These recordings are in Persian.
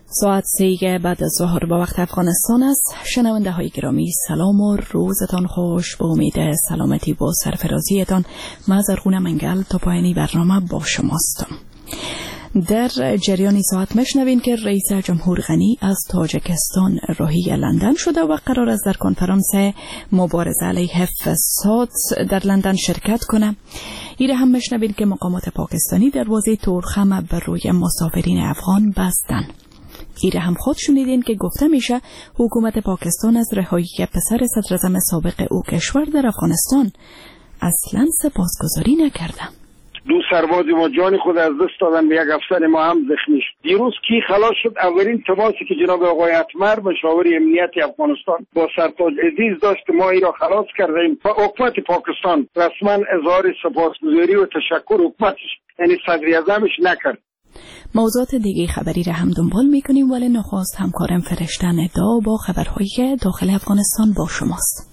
ساعت 3 بعد از ظهر با وقت افغانستان است. شنونده های گرامی سلام و روزتان خوش. با امید سلامتی و سرفرازیتان من زرغونه منگل تا پایانی برنامه با شماستم. در جریان ساعت مشنوین که رئیس جمهور غنی از تاجیکستان راهی لندن شده و قرار است در کنفرانس مبارزه علیه فساد در لندن شرکت کنه. ایره هم مشنوین که مقامات پاکستانی دروازه تورخم بر روی مسافرین افغان بستن. ایره هم خود شنیدین که گفته میشه حکومت پاکستان از رهایی پسر صدراعظم سابق او کشور در افغانستان اصلا سپاسگزاری نکرده. دو سرباز ما جان خود از دست دادن، به یک افسر ما هم زخمی شد. دیروز کی خلاص شد؟ اولین تماسی که جناب آقای اتمر مشاور امنیت افغانستان با سرتاج عزیز داشت که ما ای را خلاص کردیم و حکومت پاکستان رسما اظهار سپاسگزاری و تشکر حکومتش یعنی صدر اعظمش نکرد. موضوعات دیگه خبری را هم دنبال میکنیم، ولی نخواست همکارم فرشتن ادا با خبرهای داخل افغانستان با شماست.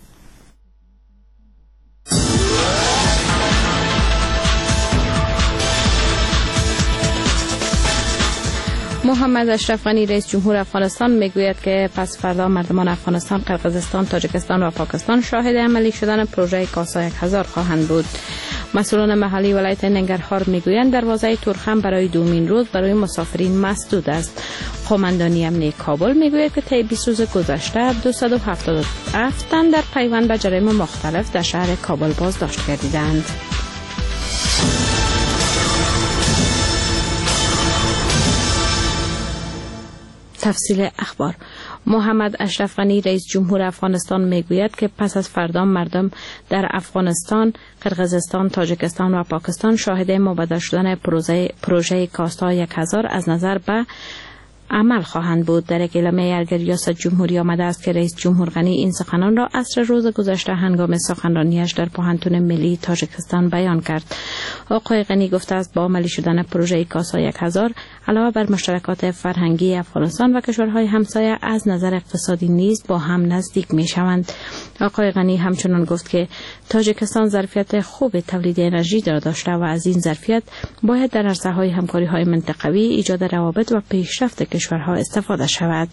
محمد اشرف غنی رئیس جمهور افغانستان میگوید که پس فردا مردمان افغانستان، قرقیزستان، تاجیکستان و پاکستان شاهد عملی شدن پروژه کاسا 1000 خواهند بود. مسئولان محلی ولایت ننگرهار میگویند دروازه تورخم برای دومین روز برای مسافرین مسدود است. قماندانی امنیت کابل میگوید که طی 20 روز گذشته 277 تن در پیوند به جرایم مختلف در شهر کابل بازداشت گردیدند. تفصیل اخبار. محمد اشرف غنی رئیس جمهور افغانستان میگوید که پس از فردا مردم در افغانستان، قرقیزستان، تاجیکستان و پاکستان شاهد مبادله شدن پروژه کاستا 1000 از نظر به عمل خواهند بود. در یک اعلامیه از ریاست جمهوری آمده است که رئیس جمهور غنی این سخنان را عصر روز گذشته هنگام سخنرانیش در پوهنتون ملی تاجیکستان بیان کرد. آقای غنی گفته است با عملی شدن پروژه کاسا 1000 علاوه بر مشترکات فرهنگی افغانستان و کشورهای همسایه از نظر اقتصادی نیز با هم نزدیک می شوند. آقای غنی همچنان گفت که تاجیکستان ظرفیت خوب تولید انرژی داشته و از این ظرفیت باید در عرصه‌های همکاری‌های منطقوی ایجاد روابط و پیشرفت کشورها استفاده شود.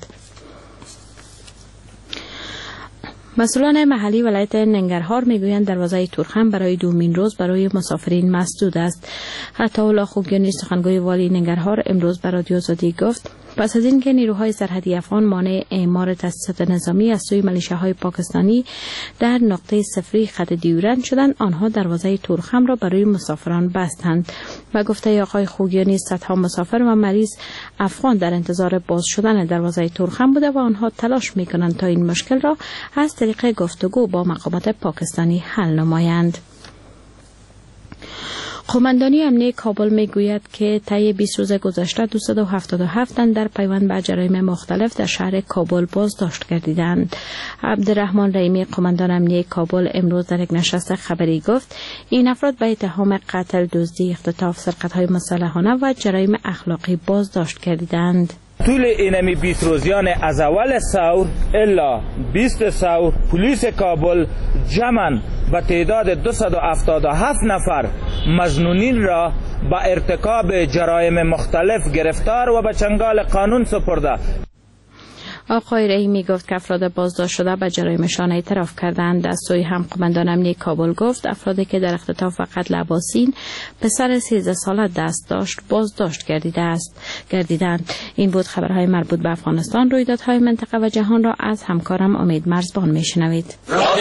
مسئولان محلی ولایت ننگرهار میگویند دروازه تورخم برای دومین روز برای مسافرین مسدود است. عطاالله خوگیانی سخنگوی والی ننگرهار امروز به رادیو آزادی گفت پس از اینکه نیروهای سرحدی افغان مانع اعمار تاسیسات نظامی از سوی ملیشه‌های پاکستانی در نقطه صفری خط دیورند شدند، آنها دروازه تورخم را برای مسافران بستند. و گفته آقای خوگیانی صدها مسافر و مریض افغان در انتظار باز شدن دروازه تورخم بوده و آنها تلاش می‌کنند تا این مشکل را از طریق گفتگو با مقامات پاکستانی حل نمایند. قماندانی امنیت کابل میگوید که طی 20 روز گذشته 277 تن در پیوند به جرایم مختلف در شهر کابل بازداشت گردیدند. عبدالرحمن رحیمی قماندان امنیت کابل امروز در یک نشست خبری گفت این افراد به اتهام قتل، دزدی، اختطاف، سرقت‌های مسلحانه و جرایم اخلاقی بازداشت گردیدند. طول اینمی 20 روزیان از اول ثور الا 20 ثور پلیس کابل جمعاً به تعداد 277 نفر مظنونین را با ارتکاب جرایم مختلف گرفتار و به چنگال قانون سپرده. آقای رحیمی گفت که افراد بازداشت شده به جرایمشان اعتراف کردند. از سوی هم قماندان امنیت کابل گفت افرادی که در اختطاف و قتل عباسین پسر 13 ساله دست داشت بازداشت گردیدند. این بود خبرهای مربوط به افغانستان. رویدادهای منطقه و جهان را از همکارم امید مرزبان میشنوید.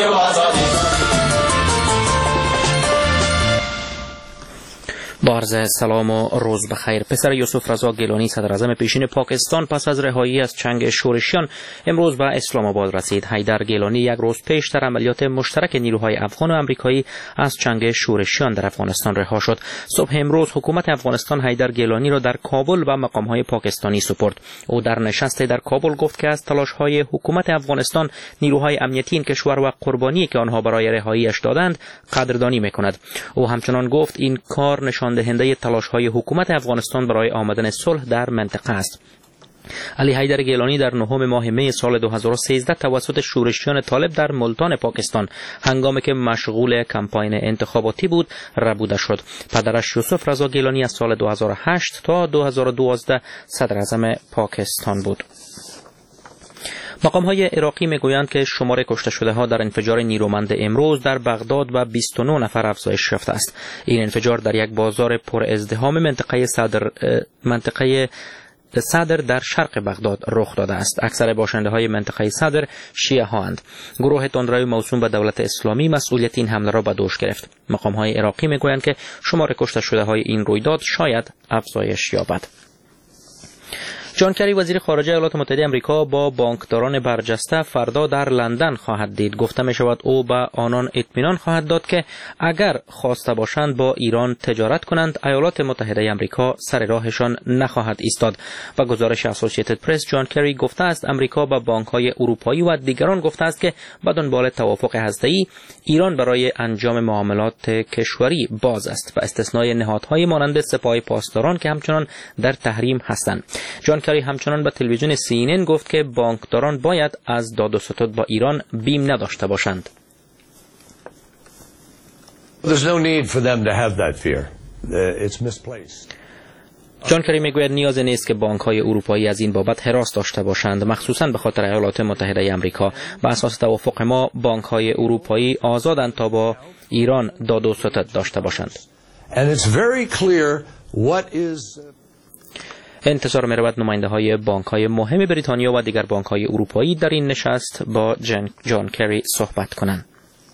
با عرض سلام و روز بخیر. پسر یوسف رضا گیلانی صدراعظم پیشین پاکستان پس از رهایی از چنگ شورشیان امروز به اسلام آباد رسید. حیدر گیلانی یک روز پیش در عملیات مشترک نیروهای افغان و امریکایی از چنگ شورشیان در افغانستان رها شد. صبح امروز حکومت افغانستان حیدر گیلانی را در کابل و مقامهای پاکستانی سپرد. او در نشست در کابل گفت که از تلاش‌های حکومت افغانستان نیروهای امنیتی این کشور و قربانی که آنها برای رهایی‌اش دادند قدردانی می‌کند. او همچنان گفت این کار نشان دهنده تلاش‌های حکومت افغانستان برای آمدن صلح در منطقه است. علی حیدر گیلانی در 9 ماه می سال 2013 توسط شورشیان طالب در ملتان پاکستان هنگامی که مشغول کمپاین انتخاباتی بود ربوده شد. پدرش یوسف رضا گیلانی از سال 2008 تا 2012 صدر اعظم پاکستان بود. مقام‌های عراقی میگویند که شمار کشته شده ها در انفجار نیرومند امروز در بغداد و 29 نفر افزایش یافته است. این انفجار در یک بازار پر ازدحام منطقه صدر در شرق بغداد رخ داده است. اکثر باشنده های منطقه صدر شیعه هاند. گروه تندروی موسوم به دولت اسلامی مسئولیت این حمله را به دوش گرفت. مقام های عراقی میگویند که شمار کشته شده های این رویداد شاید افزایش یابد. جان کری وزیر خارجه ایالات متحده آمریکا با بانکداران برجسته فردا در لندن خواهد دید. گفته می شود او به آنان اطمینان خواهد داد که اگر خواسته باشند با ایران تجارت کنند ایالات متحده آمریکا سر راهشان نخواهد ایستاد. با گزارش اسوسییتد پرس جان کری گفته است آمریکا به بانک‌های اروپایی و دیگران گفته است که به دنبال توافق هسته‌ای ایران برای انجام معاملات کشوری باز است و استثنای نهادهای مانند سپاه پاسداران که همچنان در تحریم هستند. جان کری همچنان به تلویزیون CNN گفت که بانکداران باید از داد و ستد با ایران بیم نداشته باشند. There's no need for them to have that fear. It's misplaced. جان کری میگوید نیازی نیست که بانک‌های اروپایی از این بابت هراس داشته باشند، مخصوصاً به خاطر ایالات متحده آمریکا. بر اساس توافق ما بانک‌های اروپایی آزادند تا با ایران داد و ستد داشته باشند. And it's very clear what is انتظار می رود نماینده های بانک های مهم بریتانیا و دیگر بانک های اروپایی در این نشست با جان کری صحبت کنند.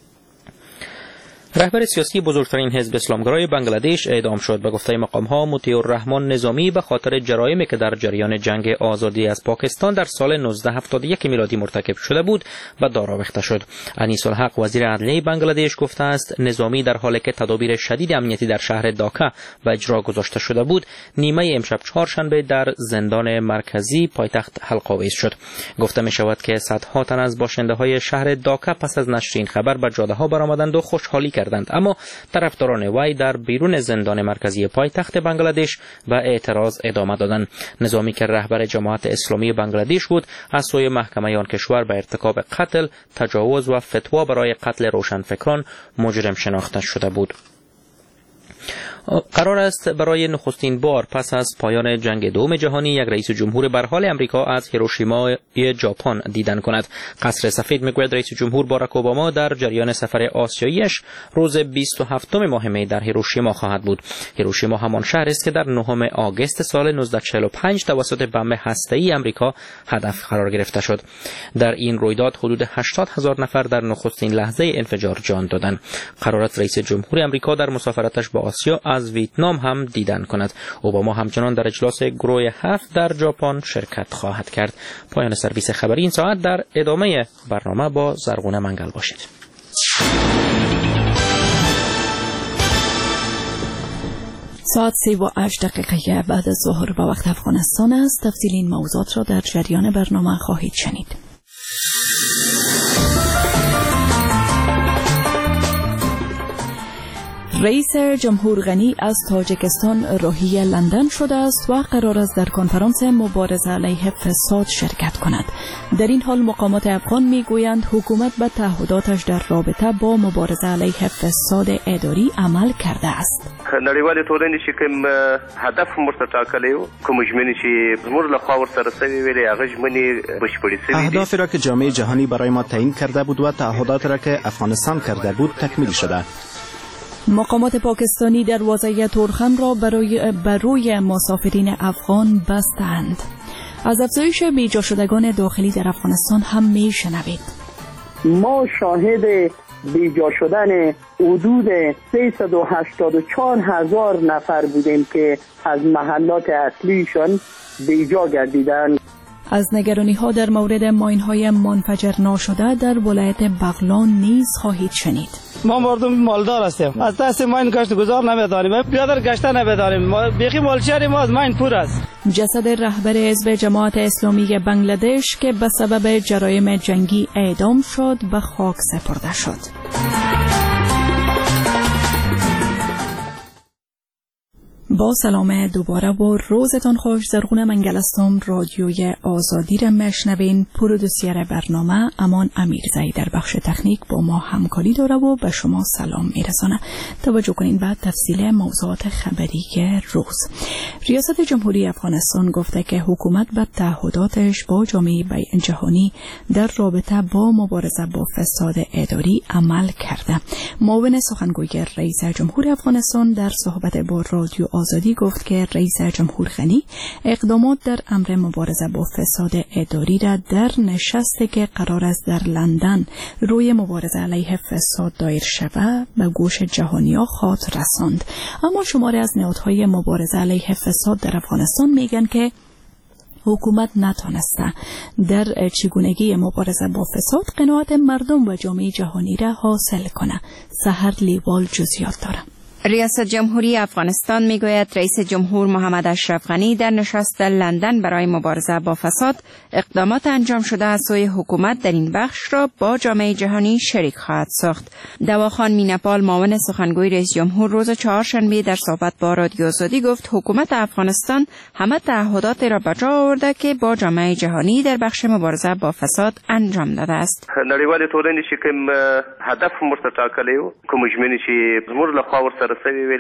رهبر سیاسی بزرگترین حزب اسلامگرای بنگلادش اعدام شد. به گفته مقام‌ها مطیع الرحمن نظامی به خاطر جرایمی که در جریان جنگ آزادی از پاکستان در سال 1971 میلادی مرتکب شده بود به دار آویخته شد. انیس الحق وزیر عدلیه بنگلادش گفته است نظامی در حالی که تدابیر شدید امنیتی در شهر داکا و اجرا گذاشته شده بود نیمه امشب چهارشنبه در زندان مرکزی پایتخت حلقه آویز شد. گفته می شود که صدها تن از باشنده‌های شهر داکا پس از نشر این خبر به جاده‌ها برآمدند و خوشحالی کردند، اما طرفداران وی در بیرون زندان مرکزی پایتخت بنگلادش به اعتراض ادامه دادند. نظامی که رهبر جماعت اسلامی بنگلادش بود از سوی محکمه آن کشور به ارتکاب قتل، تجاوز و فتوا برای قتل روشنفکران مجرم شناخته شده بود. قرار است برای نخستین بار پس از پایان جنگ دوم جهانی یک رئیس جمهور به حال امریکا از هیروشیما ژاپن دیدن کند. قصر سفید میگوید رئیس جمهور باراک اوباما در جریان سفر آسیاییش روز 27 ماه می در هیروشیما خواهد بود. هیروشیما همان شهر است که در 9 آگوست سال 1945 توسط بمب هسته‌ای امریکا هدف قرار گرفته شد. در این رویداد حدود 80,000 نفر در نخستین لحظه انفجار جان دادند. قرار است رئیس جمهور امریکا در مسافرتش به آسیا از ویتنام هم دیدن کند. اوباما همچنان در اجلاس گروه 7 در ژاپن شرکت خواهد کرد. پایان سرویس خبری این ساعت. در ادامه برنامه با زرغونه منگل باشید. ساعت 3:08 بعد از ظهر به وقت افغانستان است. تفصیل این موضوعات را در جریان برنامه خواهید شنید. رئیس جمهور غنی از تاجیکستان راهی لندن شده است و قرار است در کنفرانس مبارزه علیه فساد شرکت کند. در این حال مقامات افغان میگویند حکومت به تعهداتش در رابطه با مبارزه علیه فساد اداری عمل کرده است. نړیوالې ټولنې چې کوم هدف مرته ټاکلی و کوم ژمنې چې زموږ لخوا ورسره سوي ویلې هغه ژمنې بشپړې سوي دي. اهدافی را که جامعه جهانی برای ما تعیین کرده بود و تعهداتی را که افغانستان کرده بود تکمیل شده. مقامات پاکستانی دروازه تورخم را بر روی مسافرین افغان بستند. از افزایش بیجا شدگان داخلی در افغانستان هم میشنوید. ما شاهد بیجا شدن حدود 384,000 نفر بودیم که از محلات اصلیشان بیجا گردیدند. از نگرانی ها در مورد ماین های منفجر ناشده در ولایت بغلان نیز خواهید شنید. ما مردم مالدار هستیم، از دست ماین گشت گذار نمیداریم، پیاده گشته نمیداریم، بیخی مالشهر ما از ماین پر است. جسد رهبر حزب جماعت اسلامی بنگلادش که به سبب جرایم جنگی اعدام شد به خاک سپرده شد. با سلام دوباره با روزتان خوش. زرغونه منگل هستم. رادیوی آزادی را میشنوین. پرودوسر برنامه امان امیرزایی در بخش تکنیک با ما همکاری داره و به شما سلام میرسانه. توجه کنین بعد تفصیل موضوعات خبری روز. ریاست جمهوری افغانستان گفته که حکومت به تعهداتش با جامعه جهانی در رابطه با مبارزه با فساد اداری عمل کرده. معاون سخنگوی رئیس جمهور افغانستان در صحبت با رادیو آزادی گفت که رئیس جمهور غنی اقدامات در امر مبارزه با فساد اداری را در نشستی که قرار است در لندن روی مبارزه علیه فساد دایر شود به گوش جهانی‌ها خواهد رساند. اما شماری از نهادهای مبارزه علیه فساد در افغانستان میگن که حکومت نتانسته در چگونگی مبارزه با فساد قناعت مردم و جامعه جهانی را حاصل کنه. سحر لیوال جزئیات داره. ریاست جمهوری افغانستان میگوید رئیس جمهور محمد اشرف غنی در نشست لندن برای مبارزه با فساد اقدامات انجام شده از سوی حکومت در این بخش را با جامعه جهانی شریک خواهد ساخت. دواخان مینپال معاون سخنگوی رئیس جمهور روز چهارشنبه در صحبت با رادیو آزادی گفت حکومت افغانستان همه تعهدات را به جا آورده که با جامعه جهانی در بخش مبارزه با فساد انجام داده است. نړیوالې ټولنې چې کوم هدف مرته ټاکلی و کوم ژمنې چې زموږ لخوا ورسره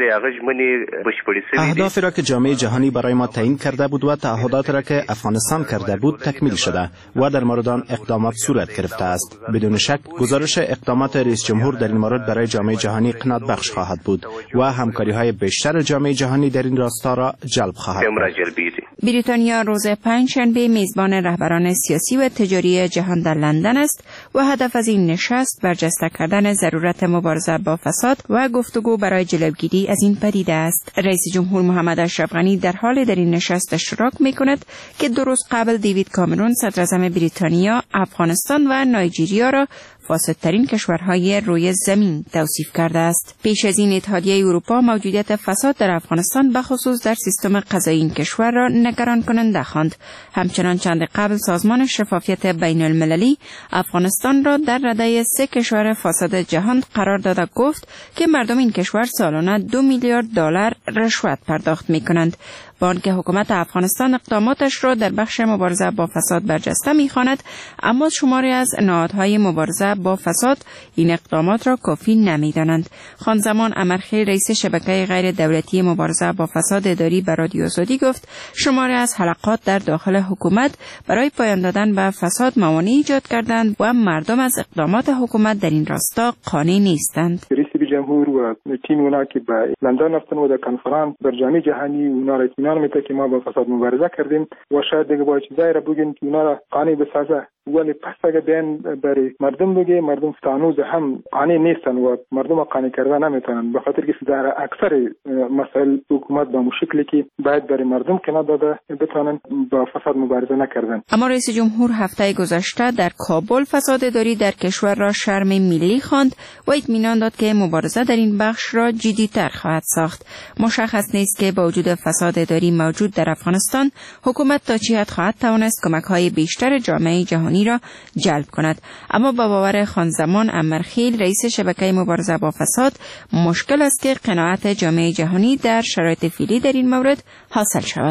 اهدافی را که جامعه جهانی برای ما تعیین کرده بود و تعهدات را که افغانستان کرده بود تکمیل شده و در مورد آن اقدامات صورت گرفته است. بدون شک گزارش اقدامات رئیس جمهور در این مورد برای جامعه جهانی قناعت بخش خواهد بود و همکاری های بیشتر جامعه جهانی در این راستا را جلب خواهد کرد. بریتانیا روز پنجشنبه میزبان رهبران سیاسی و تجاری جهان در لندن است و هدف از این نشست برجسته کردن ضرورت مبارزه با فساد و گفتگو برای جلوگیری از این پدیده است. رئیس جمهور محمد اشرف غنی در حال در این نشست اشتراک می‌کند که 2 روز قبل دیوید کامرون صدر اعظم بریتانیا افغانستان و نایجریا را فاسدترین کشورهای روی زمین توصیف کرده است. پیش از این اتحادیه اروپا موجودیت فساد در افغانستان بخصوص در سیستم قضایی این کشور را نگران کننده خواند. همچنان چند قبل سازمان شفافیت بین المللی افغانستان را در رده 3 کشور فاسد جهان قرار داده گفت که مردم این کشور سالانه 2 میلیارد دلار رشوت پرداخت می کنند. با آنکه حکومت افغانستان اقداماتش را در بخش مبارزه با فساد برجسته می‌خواند، اما شماری از نهادهای مبارزه با فساد این اقدامات را کافی نمی‌دانند. خانزمان امرخیل رئیس شبکه غیر دولتی مبارزه با فساد اداری به رادیو آزادی گفت شماری از حلقات در داخل حکومت برای پایان دادن به فساد موانع ایجاد کردند و مردم از اقدامات حکومت در این راستا قانع نیستند. جمهور و تیم اونا که به لندن رفتن و در کنفرانس در جامعه جهانی اونا را اطمینان میده که ما با فساد مبارزه کردیم و شاید دیگه باید چیزایی را بگیم که اونا را قانع بسازه. ولی پس اگه بیان برای مردم بگه مردم تانوز هم قانع نیستن و مردم قانع کردن نمیتونن، به خاطر که در اکثر مسائل حکومت به مشکلی که باید برای مردم کنار داده بتونن با فساد مبارزه نکردن. اما رئیس جمهور هفته گذشته در کابل فساد اداری در کشور را شرم ملی خواند و اطمینان داد که مبارزه در این بخش را جدی‌تر خواهد ساخت. مشخص نیست که با وجود فساد اداری موجود در افغانستان حکومت تا چه حد خواهد توانست کمک‌های بیشتر جامعه جهانی را جلب کند. اما با باور خانزمان امرخیل رئیس شبکه مبارزه با فساد مشکل است که قناعت جامعه جهانی در شرایط فعلی در این مورد حاصل شود.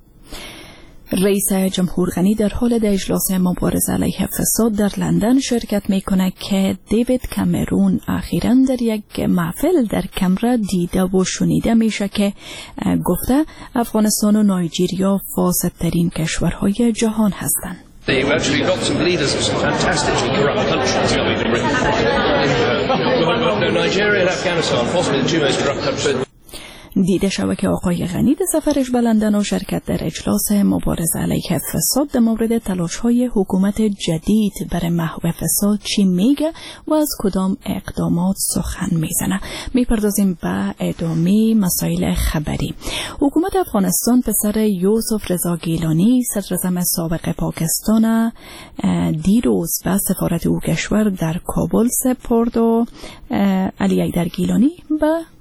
رئیس جمهور غنی در حال در اجلاس مبارزه علیه فساد در لندن شرکت میکنه که دیوید کامرون اخیراً در یک محفل در کمره دیده و شنیده میشه که گفته افغانستان و نایجریا فاسدترین کشورهای جهان هستند. They've actually got some leaders of some fantastically corrupt countries. Nigeria and Afghanistan, possibly the 2 most corrupt countries. دیده شود که آقای غنی در سفرش به لندن و شرکت در اجلاس مبارزه علیه فساد در مورد تلاش‌های حکومت جدید برای محو فساد چی میگه و از کدام اقدامات سخن میزنه. میپردازیم به ادامه مسائل خبری. حکومت افغانستان پسر یوسف رضا گیلانی صدر اعظم سابق پاکستان دیروز به سفارت او کشور در کابل سپرد و علی حیدر گیلانی به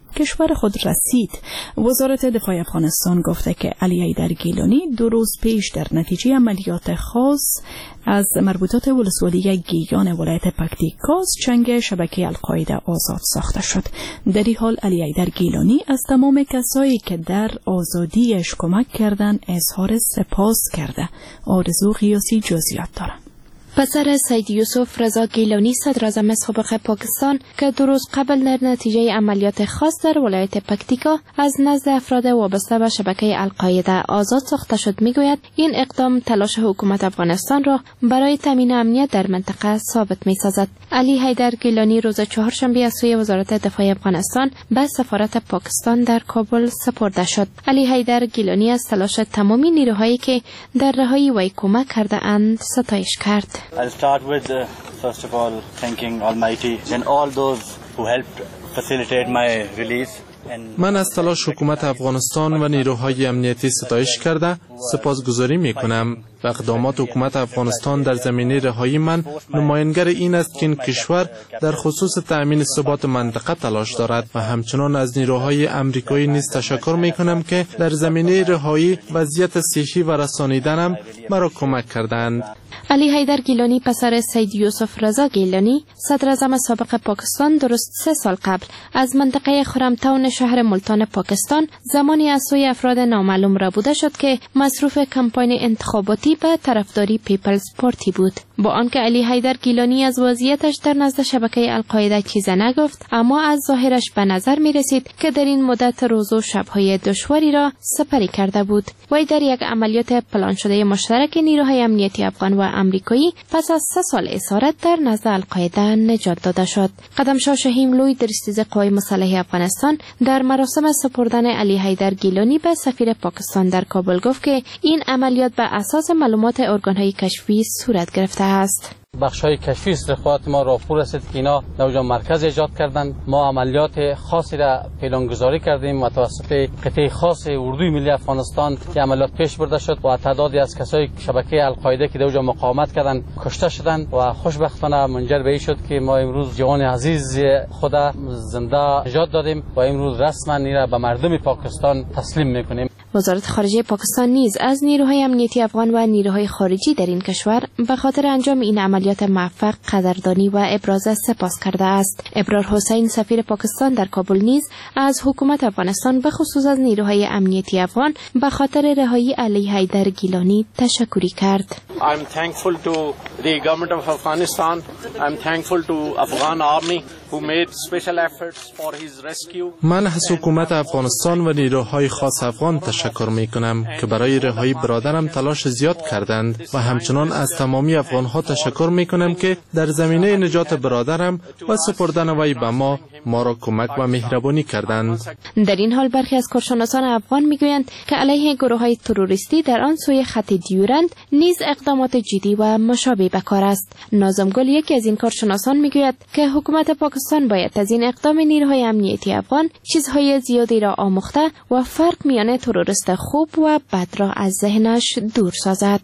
کشور خود رسید. وزارت دفاع افغانستان گفته که علی حیدر گیلانی 2 روز پیش در نتیجه عملیات خاص از مربوطات ولسوالی گیگان ولایت پکتیکا چنگ شبکه القاعده آزاد ساخته شد. در این حال علی حیدر گیلانی از تمام کسایی که در آزادیش کمک کردند اظهار سپاس کرده. آرزو غیاسی جزئیات داره. پسر سید یوسف رضا گیلانی صدراعظم سابق پاکستان که 2 روز قبل در نتیجه عملیات خاص در ولایت پکتیکا از نزد افراد وابسته به شبکه القاعده آزاد ساخته شد میگوید این اقدام تلاش حکومت افغانستان را برای تامین امنیت در منطقه ثابت می‌سازد. علی حیدر گیلانی روز چهارشنبه از سوی وزارت دفاع افغانستان به سفارت پاکستان در کابل سپرده شد. علی حیدر گیلانی از تلاش تمامی نیروهایی که در رهایی وی کمک کرده اند ستایش کرد. I'll start with first of all thanking Almighty and all those who helped facilitate my release. من از تلاش حکومت افغانستان و نیروهای امنیتی ستایش کرده سپاسگزاری میکنم و اقدامات حکومت افغانستان در زمینه رهایی من نمایانگر این است که این کشور در خصوص تأمین ثبات منطقه تلاش دارد و همچنان از نیروهای امریکایی نیز تشکر میکنم که در زمینه رهایی وضعیت صحی و رسانیدنم مرا کمک کردند. علی حیدر گیلانی پسر سید یوسف رضا گیلانی صدراعظم سابق پاکستان درست 3 سال قبل از منطقه خرمتاون شهر ملتان پاکستان زمانی از سوی افراد نامعلوم را بوده شد که مصروف کمپاین انتخاباتی به طرفداری پیپلز پارتی بود. با آنکه علی حیدر گیلانی از وضعیتش در نزد شبکه القاعده چیزی نگفت، اما از ظاهرش به نظر می رسید که در این مدت روز و شب‌های دشواری را سپری کرده بود. وی در یک عملیات پلان شده مشترک نیروهای امنیتی افغان و امریکایی پس از 3 سال اسارت در نزد القاعده نجات داده شد. قدمشاه شهیم لوی در استیضاح قوای مسلح افغانستان در مراسم سپردن علی حیدر گیلانی به سفیر پاکستان در کابل گفت که این عملیات به اساس معلومات ارگان‌های کشفی صورت گرفته است. بخش‌های کشفی استخبارات ما راپور رسید که اینا در اونجا مرکز ایجاد کردند. ما عملیات خاصی را پیلانگذاری کردیم و توسط قطعه خاص اردوی ملی افغانستان که عملیات پیش برده شد و تعدادی از کسای شبکه القاعده که در اونجا مقاومت کردند کشته شدند و خوشبختانه منجر به این شد که ما امروز جوان عزیز خود زنده نجات دادیم و امروز رسما این را به مردم پاکستان تسلیم می‌کنیم. وزارت خارجه پاکستان نیز از نیروهای امنیتی افغان و نیروهای خارجی در این کشور به خاطر انجام این عملیات موفق قدردانی و ابراز سپاس کرده است. ابرار حسین سفیر پاکستان در کابل نیز از حکومت افغانستان به خصوص از نیروهای امنیتی افغان به خاطر رهایی علی حیدر گیلانی تشکری کرد. I'm thankful to the government of Afghanistan. I'm thankful to Afghan army who made special efforts for his rescue. من از حکومت افغانستان و نیروهای خاص افغان تشکر میکنم که برای رهایی برادرم تلاش زیاد کردند و همچنان از تمامی افغانها تشکر میکنم که در زمینه نجات برادرم و سپردن وی به ما را کمک و مهربانی کردند. در این حال برخی از کارشناسان افغان میگویند که علیه گروه‌های تروریستی در آن سوی خط دیورند نیز اقدامات جدی و مشابه به کار است. ناظم گل یکی از این کارشناسان میگوید که حکومت پاکستان باید از این اقدام نیروهای امنیتی افغان چیزهای زیادی را آموخته و فرق میان تروریست خوب و بد را از ذهنش دور سازد.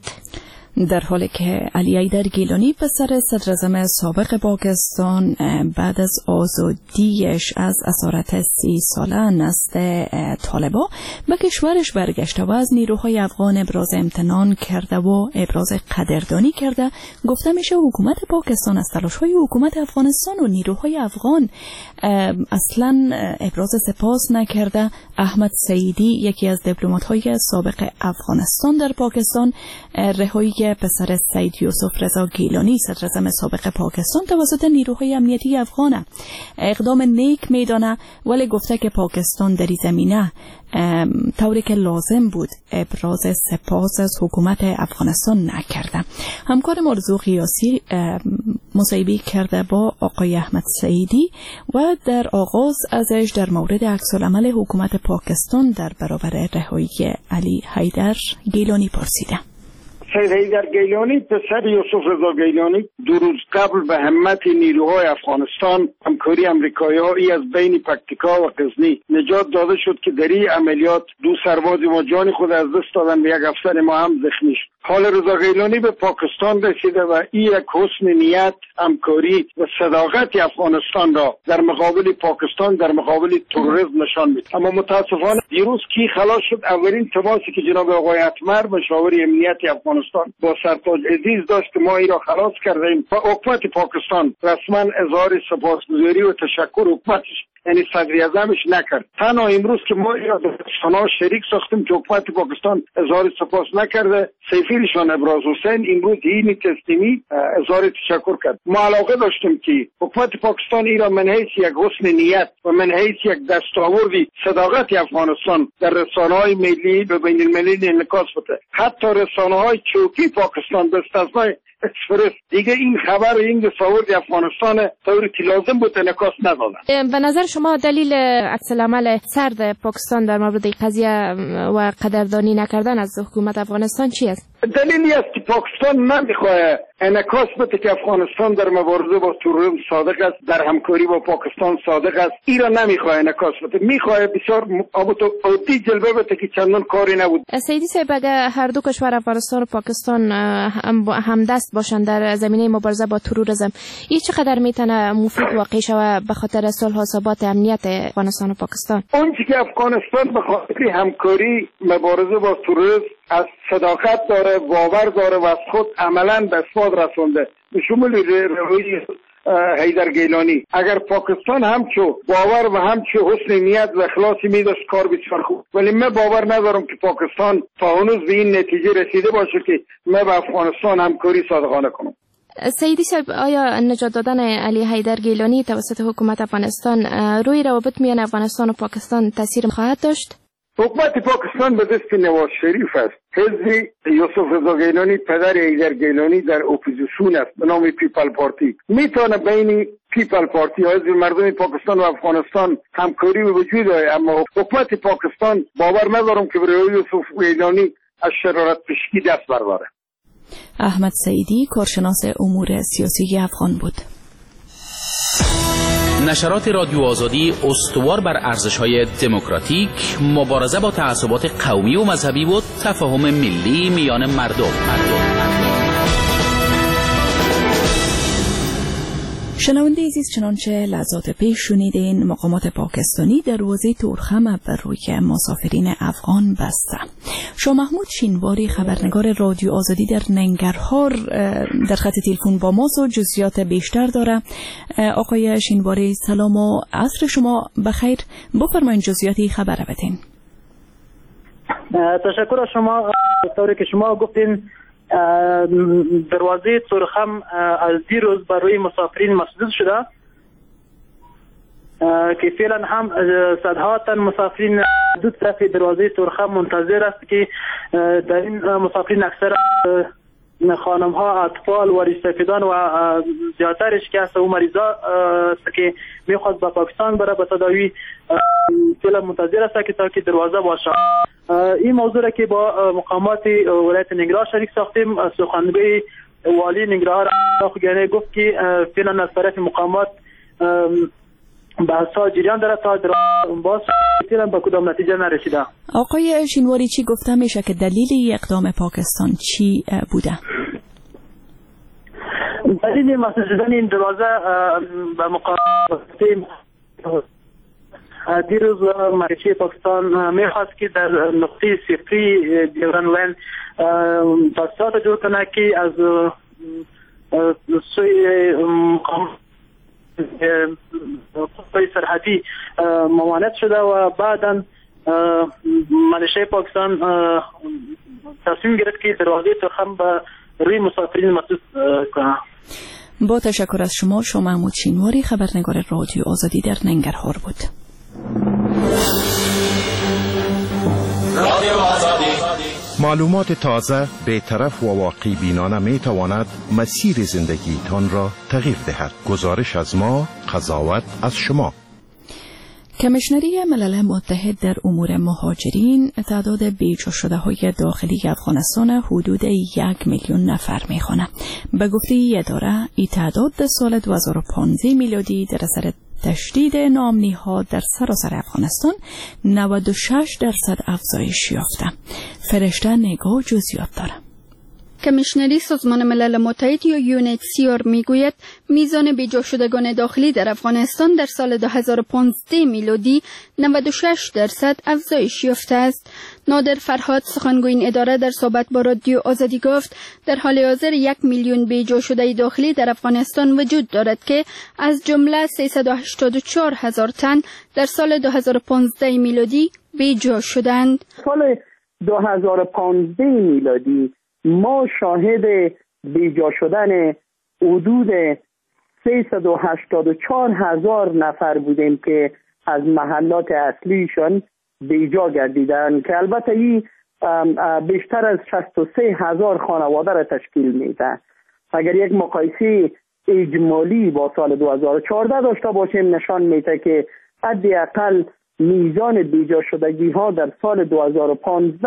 در حالی که علی حیدر گیلانی پسر صدراعظم سابق پاکستان بعد از آزادیش از اسارت 30 ساله نزد طالبان به کشورش برگشته و از نیروهای افغان ابراز امتنان کرده و ابراز قدردانی کرده، گفته میشه حکومت پاکستان از تلاش‌های حکومت افغانستان و نیروهای افغان اصلا ابراز سپاس نکرده. احمد سعیدی یکی از دیپلمات‌های سابق افغانستان در پاکستان رهایی پسر سید یوسف رضا گیلانی صدراعظم سابق پاکستان توسط نیروهای امنیتی افغان اقدام نیک میدانه، ولی گفته که پاکستان در این زمینه طوری که لازم بود ابراز سپاس از حکومت افغانستان نکرده. همکار آرزو غیاسی مصاحبه کرده با آقای احمد سعیدی و در آغاز ازش در مورد عکس‌العمل حکومت پاکستان در برابر رهایی علی حیدر گیلانی پرسیده. سید حیدر گیلانی پسر یوسف رضا گیلانی 2 روز قبل به همت نیروهای افغانستان همکاری امریکایی‌ها از بین پکتیکا و غزنی نجات داده شد که در این عملیات 2 سرباز ما جان خود از دست دادن و 1 افسر ما هم زخمی شد. حال رضا گیلانی به پاکستان رسیده و این یک حسن نیت، همکاری و صداقت افغانستان را در مقابل پاکستان، در مقابل تروریسم نشان میده. اما متاسفانه دیروز کی خلاص شد؟ اولین تماسی که جناب آقای اتمر مشاور امنیت افغانستان با سرتاج عزیز داشت که ما این را خلاص کردیم و حکومت پاکستان رسما اظهار سپاسگزاری و تشکر حکومتش یعنی صدر اعظمش نکرد. تنها امروز که ما این را در رسانه‌ها شریک ساختیم که حکومت پاکستان اظهار سپاس نکرده، سفیرشان ابراز حسین امروز این تسلیمی اظهار تشکر کرد. ما علاقه داشتیم که حکومت پاکستان این را من حیث یک حسن نیت و من حیث یک دستاوردی صداقت افغانستان در رسانه‌های ملی به بین المللی انعکاس بده. حتی رسانه‌های چوکی پاکستان به استثنای اکسپرس دیگه این خبر این دستاورد افغانستان طوری که لازم بود انعکاس ندادن. به نظر شما دلیل عکس العمل سرد پاکستان در مورد قضیه و قدردانی نکردن از حکومت افغانستان چی است؟ دلیلی است که پاکستان نمیخواه انعکاس بده که افغانستان در مبارزه با تروریسم صادق است، در همکاری با پاکستان صادق است. این را نمیخواه انعکاس بده، میخواه بسیار عادی جلوه بده که چندان کاری نبود. سیدی صاحب، اگر هر دو کشور افغانستان و پاکستان همدست باشن در زمینه مبارزه با تروریسم، این چقدر میتونه مفید واقع شود به خاطر صلح و ثبات امنیت افغانستان و پاکستان؟ اون که افغانستان به خاطر همکاری مبارزه با تروریسم از صداقت داره، باور داره و از خود عملا به اثبات رسونده، به شمول روی حیدر گیلانی. اگر پاکستان همچو باور و همچو حسن نیت و اخلاصی میداشت کار بسیار خوب، ولی من باور ندارم که پاکستان تا هنوز به این نتیجه رسیده باشه که من به افغانستان همکاری صادقانه کنم. سیدی صاحب، آیا نجات دادن علی حیدر گیلانی توسط حکومت افغانستان روی روابط میان افغانستان و پاکستان تاثیر خواهد داشت؟ حکومت پاکستان به دست نواز شریف است. حزب یوسف رضا گیلانی پدر حیدر گیلانی در اپوزیسیون است به نام پیپل پارتی. میتونه بین پیپل پارتی و حزب مردم پاکستان و افغانستان همکاری به وجود آید، اما حکومت پاکستان باور ندارم که برای یوسف گیلانی از شرارت پشکی دست برداره. احمد سعیدی، کارشناس امور سیاسی افغان بود. نشرات رادیو آزادی استوار بر ارزش‌های دموکراتیک، مبارزه با تعصبات قومی و مذهبی و تفاهم ملی میان مردم. شنونده عزیز، چنانچه لحظات پیش شنیدین، مقامات پاکستانی دروازه تورخم بر روی مسافرین افغان بسته. شاه محمود شینواری، خبرنگار رادیو آزادی در ننگرهار، در خط تلفن با ماست و جزئیات بیشتر داره. آقای شینواری، سلام و عصر شما بخیر. بفرمایید جزئیاتی خبر بدین. تشکر از شما. طوری که شما گفتین، دروازه تورخم از دیروز برای مسافرین مسدود شده که فعلا هم صدها تن مسافرین دو طرف دروازه تورخم منتظر است که در این مسافرین اکثر خانم ها، اطفال و ریشسفیدان و زیادترش که هست و مریضا است که میخواست به پاکستان بره به تداوی، فعلا منتظر است که تا که دروازه باشه. این موضوع را که با مقامات ولایت ننگرهار شریک ساختیم، سخنگوی والی ننگرهار گفت که فعلا از طرف مقامات بحث‌ها جریان داره تا باز فعلا به کدام نتیجه نرسیده. آقای شینواری، چی گفته میشه که دلیل اقدام پاکستان چی بوده؟ دلیل مسدود شدن این دروازه به مقامات دیروز مرکزی پاکستان میخواست که در نقطه صفری دیورن لین تاسیسات جور کنه که از سوی قوای سرحدی ممانعت شده و بعدا ملیشه پاکستان تصمیم گرفت که دروازه تورخم به روی مسافرین مسدود کنه. با تشکر از شما. شاه محمود شینواری، خبرنگار رادیو آزادی در ننگرهار بود. معلومات تازه، بی‌طرف و واقعی بینانه می تواند مسیر زندگی تان را تغییر دهد. گزارش از ما، قضاوت از شما. کمیشنری ملل متحد در امور مهاجرین تعداد بیجا شده های داخلی افغانستان حدود 1 میلیون نفر میخونه. به گفته اداره، این تعداد در سال 2015 میلادی در اثر تشدید ناامنی ها در سراسر افغانستان 96% افزایش یافته. فرشته نگاه جزئیات داره. کمیشنری سازمان ملل متحد یا یونه‌چیار میگوید میزان بیجا شدگان داخلی در افغانستان در سال 2015 میلادی 96% افزایش یافته است. نادر فرهاد سخنگوی این اداره در صحبت با رادیو آزادی گفت در حال حاضر 1 میلیون بیجا شده داخلی در افغانستان وجود دارد که از جمله 384,000 تن در سال 2015 میلادی بیجا شدند. سال 2015 میلادی ما شاهد بیجا شدن حدود 384,000 نفر بودیم که از محلات اصلیشان بیجا گردیدند که البته این بیشتر از 63,000 خانواده را تشکیل میده. اگر یک مقایسه اجمالی با سال 2014 داشته باشیم نشان میده که حداقل میزان بیجا شدگی ها در سال 2015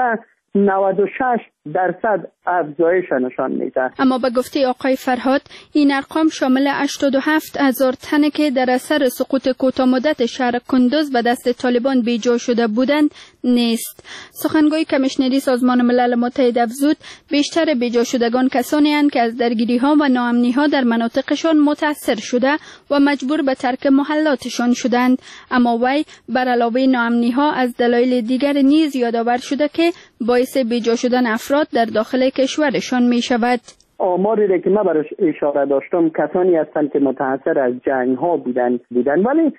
96% افزایش نشان میده. اما به گفته آقای فرهاد این ارقام شامل 87,000 تن که در اثر سقوط کوتاه‌مدت شهر کندوز به دست طالبان بیجا شده بودند نیست. سخنگوی کمیشنری سازمان ملل متحد افزود بیشتر بیجا شدگان کسانی اند که از درگیری ها و ناامنی ها در مناطقشان متاثر شده و مجبور به ترک محلاتشان شدند. اما وی بر علاوه ناامنی ها از دلایل دیگر نیز یادآور شده که باعث بیجا شدن افراد در داخل کشورشان می شود. آماری که من برش اشاره داشتم کسانی هستند که متاثر از جنگ ها بودند ولی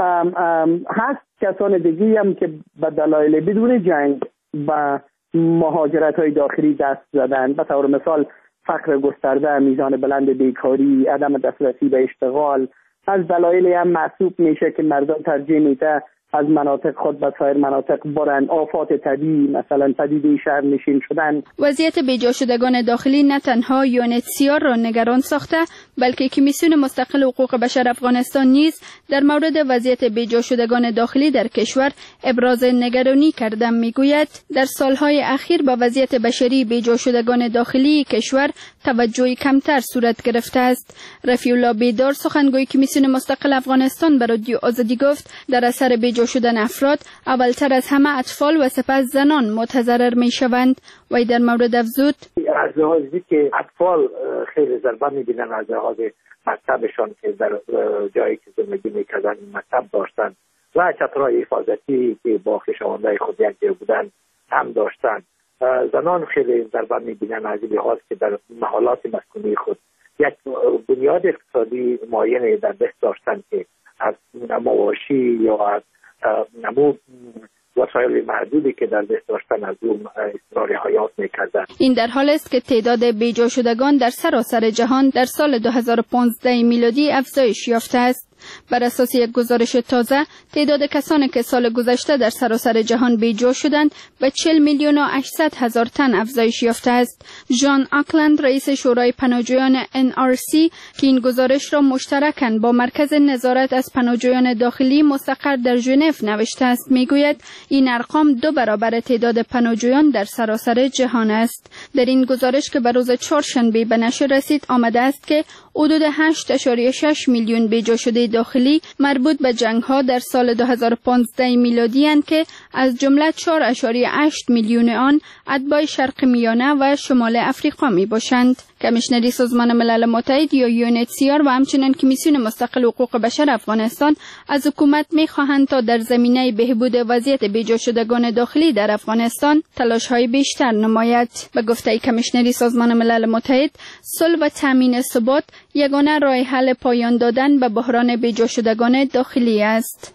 هست کسان دیگه هم که به دلایل بدون جنگ به مهاجرت های داخلی دست زدند. به طور مثال فقر گسترده، میزان بلند بیکاری، عدم دسترسی به اشتغال از دلایل هم محسوب میشه که مردم ترجیح میده از مناطق خود به سایر مناطق برن. آفات طبیعی مثلا پدیده شهر نشین شدن. وضعیت بیجا شدگان داخلی نه تنها یونه‌چیار را نگران ساخته بلکه کمیسیون مستقل حقوق بشر افغانستان نیز در مورد وضعیت بیجا شدگان داخلی در کشور ابراز نگرانی کرده. میگوید در سالهای اخیر به وضعیت بشری بیجا شدگان داخلی کشور توجهی کمتر صورت گرفته است. رفیع الله بیدار سخنگوی کمیسیون مستقل افغانستان به رادیو آزادی گفت در اثر بیجا شدن افراد اولتر از همه اطفال و سپس زنان متضرر می شوند. و در مورد افزود از لحاظی که اطفال خیلی ضربه می بینن از لحاظ مکتبشان که در جایی که زندگی می کردن مکتب داشتن و چترهای حفاظتی که با خویشاوندای خود یک جای بودن هم داشتن. زنان خیلی ضربه می بینن از لحاظ که در محلات مسکونی خود یک بنیاد اقتصادی معینه در دست داشتن که از مواشی یا از نمو وسایل محدودی که در دست داشتن از اون استمرار حیات میکردن. این در حال است که تعداد بیجا شدگان در سراسر جهان در سال 2015 میلادی افزایش یافته است. بر اساس یک گزارش تازه تعداد کسانی که سال گذشته در سراسر جهان بیجا شدند به 40,800,000 تن افزایش یافته است. ژان آکلند رئیس شورای پناهجویان NRC که این گزارش را مشترکاً با مرکز نظارت از پناهجویان داخلی مستقر در ژنو نوشته است میگوید این ارقام 2 برابر تعداد پناهجویان در سراسر جهان است. در این گزارش که به روز چهارشنبه به نشر رسید آمده است که حدود 8.6 میلیون بیجا شده داخلی مربوط به جنگ‌ها در سال 2015 میلادی اند که از جمله 4.8 میلیون آن اتباع شرق میانه و شمال افریقا می باشند. کمیشنری سازمان ملل متحد یا یونه‌چیار و همچنین کمیسیون مستقل حقوق بشر افغانستان از حکومت می‌خواهند تا در زمینه بهبود وضعیت بیجا شدگان داخلی در افغانستان تلاش‌های بیشتر نماید. به گفته کمیشنری سازمان ملل متحد صلح و تامین ثبات یگانه راه حل پایان دادن به بحران بیجا شدگان داخلی است.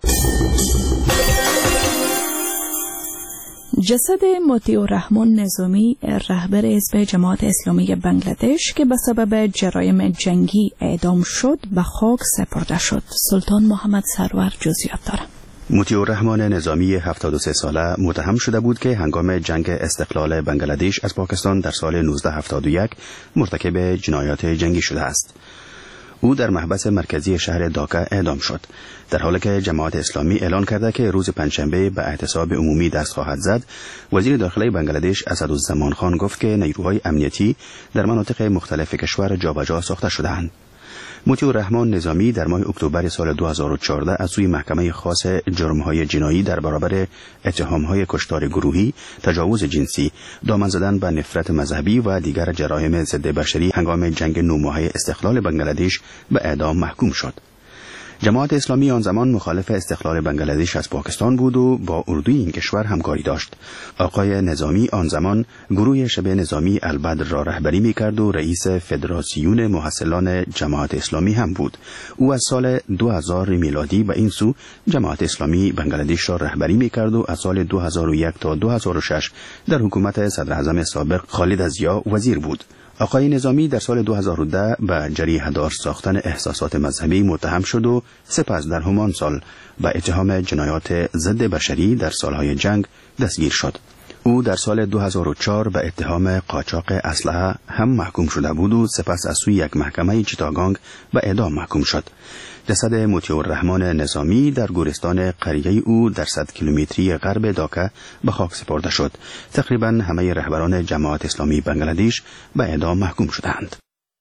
جسد مطیع الرحمن نظامی رهبر حزب جماعت اسلامی بنگلادش که به سبب جرایم جنگی اعدام شد به خاک سپرده شد. سلطان محمد سرور جزئیات دارد. مطیع الرحمن نظامی 73 ساله متهم شده بود که هنگام جنگ استقلال بنگلادش از پاکستان در سال 1971 مرتکب جنایات جنگی شده است. او در محبس مرکزی شهر داکا اعدام شد، در حالی که جماعت اسلامی اعلان کرده که روز پنجشنبه به اعتصاب عمومی دست خواهد زد. وزیر داخلی بنگلادش اسدالزمان خان گفت که نیروهای امنیتی در مناطق مختلف کشور جابجا ساخته شده‌اند. مطیع الرحمن نظامی در ماه اکتبر سال 2014 از سوی محکمه خاص جرم‌های جنایی در برابر اتهام‌های کشتار گروهی، تجاوز جنسی، دامن زدن به نفرت مذهبی و دیگر جرایم ضد بشری هنگام جنگ 9 ماهه استقلال بنگلادش به اعدام محکوم شد. جماعت اسلامی آن زمان مخالف استقلال بنگلادش از پاکستان بود و با اردوی این کشور همکاری داشت. آقای نظامی آن زمان گروه شبه نظامی البدر را رهبری می‌کرد و رئیس فدراسیون محصلان جماعت اسلامی هم بود. او از سال 2000 میلادی به این سو جماعت اسلامی بنگلادش را رهبری می‌کرد و از سال 2001 تا 2006 در حکومت صدراعظم سابق خالد ضیا وزیر بود. آقای نظامی در سال 2010 به جریحه‌دار ساختن احساسات مذهبی متهم شد و سپس در همان سال به اتهام جنایات ضد بشری در سالهای جنگ دستگیر شد. او در سال 2004 به اتهام قاچاق اسلحه هم محکوم شده بود و سپس از سوی یک محکمه چیتاگانگ به اعدام محکوم شد. جسد مطیع الرحمن نظامی در گورستان قریه او در 100 کیلومتری غرب داکا به خاک سپرده شد. تقریبا همه رهبران جماعت اسلامی بنگلادش به اعدام محکوم شدند.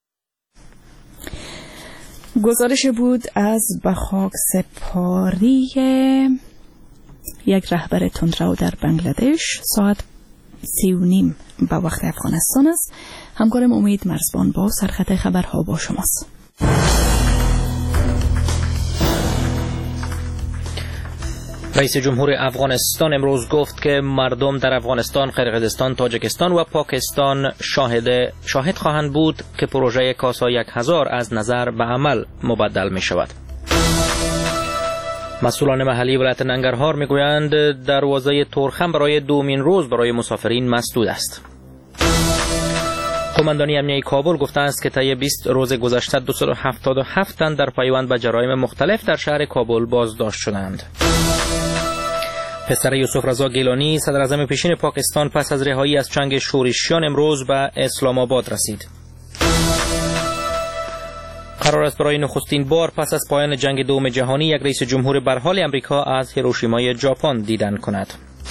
گزارش بود از به خاک سپاری یک رهبر تندرو در بنگلادش. ساعت 3:30 به وقت افغانستان است. همکارم امید مرزبان با سرخط خبرها با شماست. رئیس جمهور افغانستان امروز گفت که مردم در افغانستان، قرقیزستان، تاجیکستان و پاکستان شاهد خواهند بود که پروژه کاسا 1000 از نظر به عمل مبدل می شود. مسئولان محلی ولایت ننگرهار می گویند دروازه تورخم برای دومین روز برای مسافرین مسدود است. قماندانی امنیه کابل گفته است که طی 20 روز گذشته 277 تن در پیوند به جرایم مختلف در شهر کابل بازداشت شدند. پسر یوسف رضا گیلانی صدراعظم پیشین پاکستان پس از رهایی از چنگ شورشیان امروز به اسلام آباد رسید. قرار است برای نخستین بار پس از پایان جنگ دوم جهانی یک رئیس جمهور برحال امریکا از هیروشیمای ژاپن دیدن کند.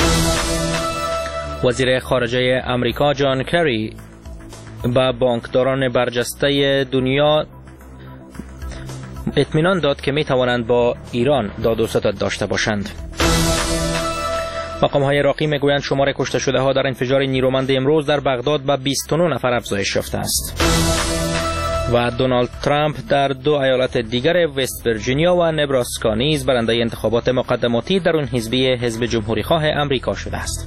وزیر خارجه امریکا جان کری به بانکداران برجسته دنیا اطمینان داد که می توانند با ایران داد و ستد داشته باشند. مقام‌های عراقی میگویند شمار کشته شده ها در انفجار نیرومند امروز در بغداد به 29 نفر افزایش یافته است. و دونالد ترامپ در 2 ایالت دیگر وست ویرجینیا و نبراسکا نیز برنده انتخابات مقدماتی درون حزبی حزب جمهوری خواه امریکا شده است.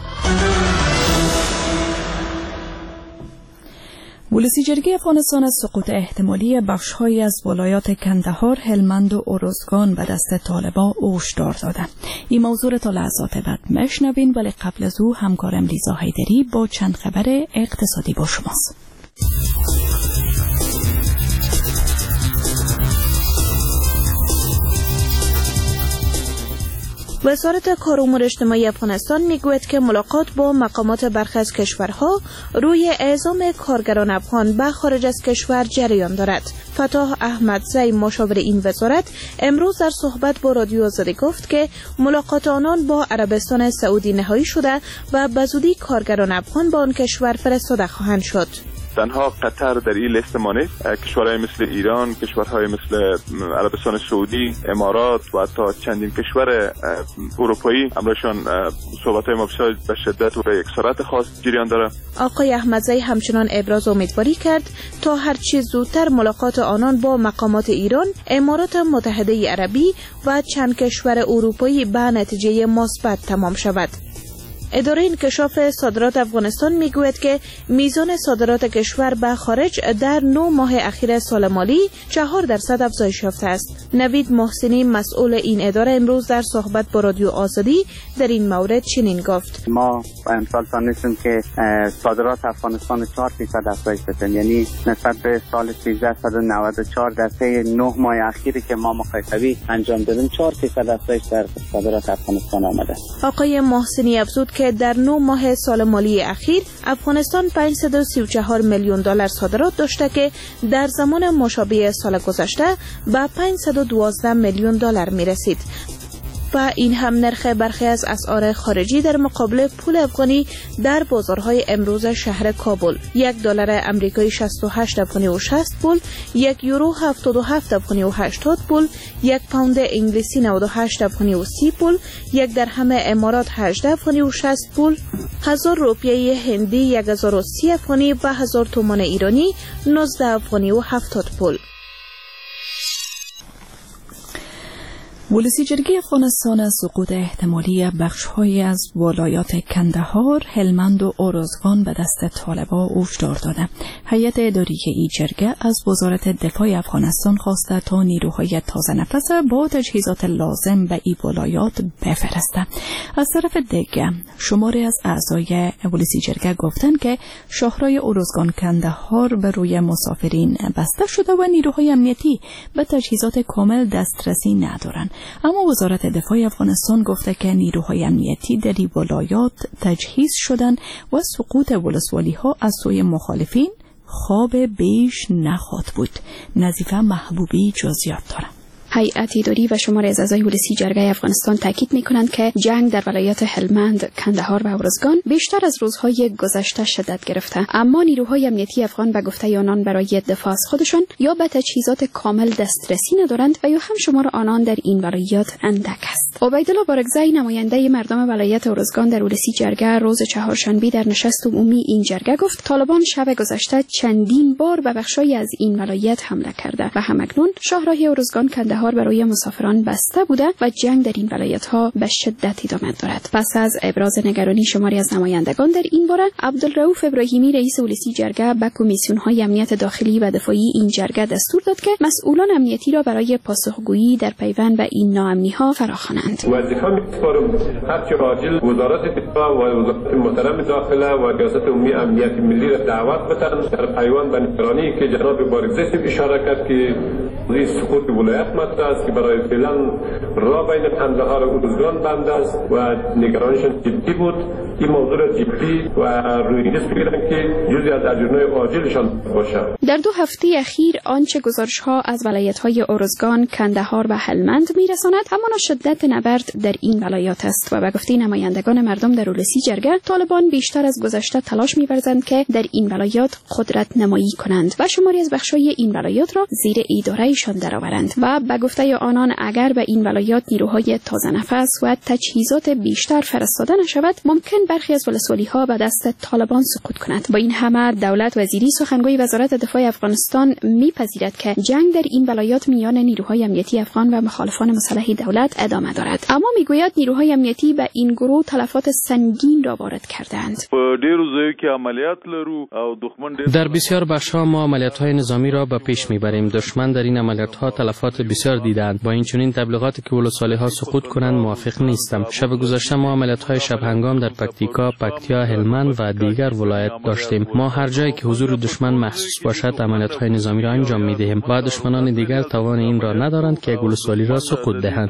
ولسی جرگه افغانستان از سقوط احتمالی بخش‌هایی از ولایات کندهار، هلمند و ارزگان به دست طالبان هشدار داده. این موضوع تا لحظات بعد میشنوین، ولی قبل از او همکارم لیزا حیدری با چند خبر اقتصادی با شماست. وزارت کار و امور اجتماعی افغانستان میگوید که ملاقات با مقامات برخی از کشورها روی اعزام کارگران افغان به خارج از کشور جریان دارد. فتاح احمدزی مشاور این وزارت امروز در صحبت با رادیو آزادی گفت که ملاقات آنان با عربستان سعودی نهایی شده و به زودی کارگران افغان به آن کشور فرستاده خواهند شد. تنها قطر در این لیست ما نیست، کشورهای مثل ایران، کشورهای مثل عربستان سعودی، امارات و حتی چندین کشور اروپایی همراهشان صحبت‌های ما بسیار به شدت و به یک سرعت خاص جریان داره. آقای احمدزی همچنان ابراز امیدواری کرد تا هر چه زودتر ملاقات آنان با مقامات ایران، امارات متحده عربی و چند کشور اروپایی به نتیجه مثبت تمام شود. اداره انکشاف صادرات افغانستان میگوید که میزان صادرات کشور به خارج در 9 ماه اخیر سال مالی 4% افزایش یافته است. نوید محسنی مسئول این اداره امروز در صحبت با رادیو آزادی در این مورد چنین گفت: ما امسال تانستیم که صادرات افغانستان 4% افزایش داشت، یعنی نسبت به سال 1394 در طی 9 ماه اخیری که ما مقایسوی انجام دادیم 4% افزایش در صادرات افغانستان آمده. آقای محسنی افزود که در 9 ماه سال مالی اخیر افغانستان 534 میلیون دلار صادرات داشته که در زمان مشابه سال گذشته به 512 میلیون دلار می رسید. و این هم نرخ برخی از اسعار خارجی در مقابل پول افغانی در بازارهای امروز شهر کابل: $1 آمریکایی 68 افغانی و 60 پول، یک یورو 77 افغانی و 80 پول، یک پوند انگلیسی 98 افغانی و 30 پول، یک درهم امارات 18 افغانی و 60 پول، 1000 روپیه هندی 1030 افغانی و 1000 تومان ایرانی 19 افغانی و 70 پول. ولسی جرگه افغانستان از سقوط احتمالی بخش‌هایی از ولایات کندهار، هلمند و اروزگان به دست طالبان هشدار داده. هیئت اداری این جرگه از وزارت دفاع افغانستان خواسته تا نیروهای تازه نفس با تجهیزات لازم به این ولایات بفرسته. از طرف دیگه شماری از اعضای ولسی جرگه گفتند که شاهرای اروزگان کندهار به روی مسافرین بسته شده و نیروهای امنیتی به تجهیزات کامل دسترسی ندارند. اما وزارت دفاع افغانستان گفته که نیروهای امنیتی در این ولایات تجهیز شدند و سقوط ولسوالی ها از سوی مخالفین خواب بیش نخواهد بود. نظیفه محبوبی جزئیات دارد. هیئت اداری و شماری از اعضای ولسی جرگه افغانستان تاکید می‌کنند که جنگ در ولایات هلمند، کندهار و اروزگان بیشتر از روزهای گذشته شدت گرفته، اما نیروهای امنیتی افغان به گفته آنان برای دفاع از خودشان یا به تجهیزات کامل دسترسی ندارند و یا هم شمار آنان در این ولایات اندک است. عبیدالله بارگزی، نماینده مردم ولایت اروزگان در ولسی جرگه، روز چهارشنبه در نشست عمومی این جرگه گفت طالبان شب گذشته چندین بار به بخشای از این ولایت حمله کرده و همکنون شاهراه اروزگان کندهار برای مسافران بسته بوده و جنگ در این ولایت‌ها به شدت ادامه دارد. پس از ابراز نگرانی شماری از نمایندگان در این باره، عبدالرؤوف ابراهیمی رئیس ولسی جرگه به کمیسیون‌های امنیت داخلی و دفاعی این جرگه دستور داد که مسئولان امنیتی را برای پاسخگویی در پیوند به این ناامنی‌ها فراخوانند. وظیفه می‌سپارم هر چه عاجل وزارت دفاع و وزارت محترم داخله و ریاست عمومی امنیت ملی را دعوت بدهند در پیوند به نگرانی که جناب بارگزی اشاره کرد که این سقوط ولایت مطرح است که برای فعلا راه بین کندهار و اروزگان بند است و نگرانشان جدی بود. این موضوع را جدی و روی حساب بگیرند که جزئی از اجرای عاجلشان باشد. در 2 هفته اخیر آنچه گزارش‌ها از ولایت‌های اروزگان، کندهار و هلمند می‌رساند همان شدت نبرد در این ولایات است و به گفته نمایندگان مردم در ولسی جرگه، طالبان بیشتر از گذشته تلاش می‌ورزند که در این ولایات قدرت نمایی کنند و شماری از بخش‌های این ولایات را زیر اداره‌شان درآورند و به گفته آنان اگر به این ولایات نیروهای تازه نفس و تجهیزات بیشتر فرستاده نشود، ممکن برخی از ولسوالی‌ها به دست طالبان سقوط کند. با این همه دولت وزیری سخنگوی وزارت دفاع افغانستان می‌پذیرد که جنگ در این ولایات میان نیروهای امنیتی افغان و مخالفان مسلح دولت ادامه دارد، اما میگوید نیروهای امنیتی به این گروه تلفات سنگین را وارد کردند. در بسیار بخش‌ها ما عملیات‌های نظامی را به پیش می‌بریم. دشمن در این عملیات‌ها تلفات بسیار دیدند. با این چنین تبلیغاتی که ولسوالی‌ها سقوط کنند موافق نیستم. شب گذشته ما عملیات‌های شب هنگام در پکتیکا، پکتیا، هلمند و دیگر ولایت داشتیم. ما هر جایی که حضور دشمن محسوس باشد عملیات‌های نظامی را انجام می‌دهیم و دشمنان دیگر توان این را ندارند که ولسوالی را سقوط دهند.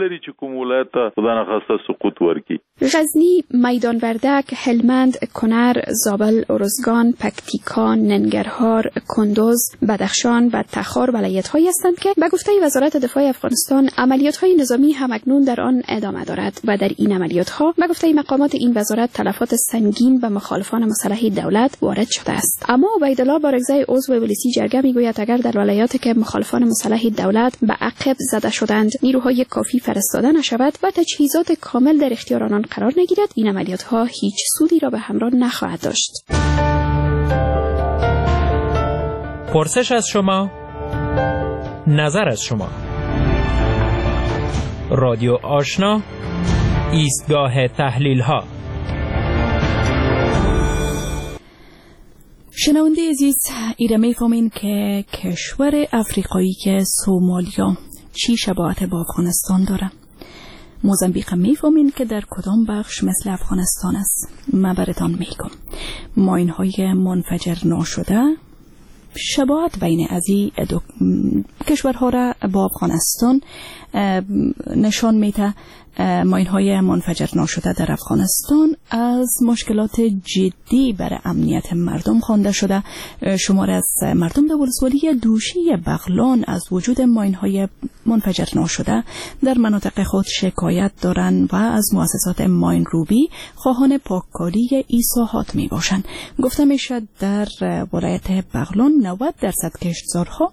غزنی، میدان وردک، هلمند، کنر، زابل، اروزگان، پکتیکا، ننگرهار، کندوز، بدخشان و تخار ولایت‌هایی هستند که به گفته وزارت دفاع افغانستان عملیات‌های نظامی همکنون در آن ادامه دارد و در این عملیات‌ها به گفته مقامات این وزارت تلفات سنگین به مخالفان مسلح دولت وارد شده است. اما عبیدالله بارگزی عضو ولسی جرگه میگوید اگر در ولایاتی که مخالفان مسلح دولت به عقب زده شدند نیروهای کافی فرستاده نشود و تجهیزات کامل در اختیار آنان قرار نگیرد، این عملیات‌ها هیچ سودی را به همراه نخواهد داشت. پرسش از شما، نظر از شما. رادیو آشنا، ایستگاه تحلیل ها. شنونده عزیز، ایره میفهمین که کشور افریقایی که سومالیا چی شباهت با افغانستان داره. موزامبیق میفهمین که در کدام بخش مثل افغانستان است. من براتان میگم. ماین‌های منفجر ناشده شباهت بین از این کشورها را با افغانستان نشان میده. ماین‌های منفجر ناشده در افغانستان از مشکلات جدی برای امنیت مردم خوانده شده. شمار از مردم در ولسوالی دوشی بغلان از وجود ماین‌های منفجر ناشده در مناطق خود شکایت دارند و از مؤسسات ماین روبی خواهان پاککاری این ساحات می باشند. گفته می شد در ولایت بغلان 90% کشتزارها